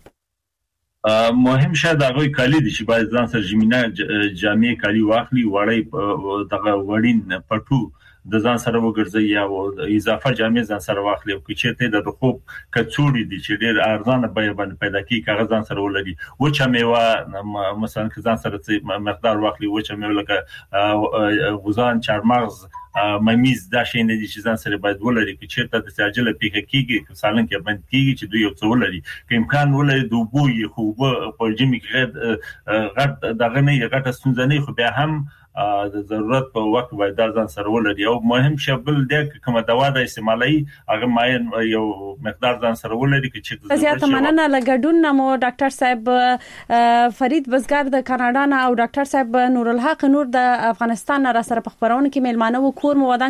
Speaker 4: مهم شاید هغه کالی دي چې باید ځان سره جمینه جامع کالی واخلي وړي دغه وړین پټو د ځان سره وګرځي یا اضافه جامع ځان سره واخلي او چې د خوب کڅوړي دي چې ډېر ارزانه بیه باندې پیدا کی کاغذ ځان سره ولري و چې میوه مثلا ځان سره مقدار واخلي و چې میوه لکه غوزان چارمغز ممیز دا شي نه دي چې ځان سره باید ولري چې د ساجله پیکه کیږي سالن کې باندې کیږي چې دوی یو څه ولري که امکان ولري د بوې خو په جمی کې غټ دغه نه غټه ستونزه خو بیا هم د ضرورت په وخت باید ځان سره ولري او مهم شبل د کوم دوا د استعمالي هغه ماین یو مقدار ځان سره ولري چې
Speaker 3: زیاته مننه لګډون نمو ډاکټر صاحب فرید بزګر د کاناډا نه او ډاکټر صاحب نور الحق نور د افغانستان را سره په خبرونه کې ملمانه و کور مو ودان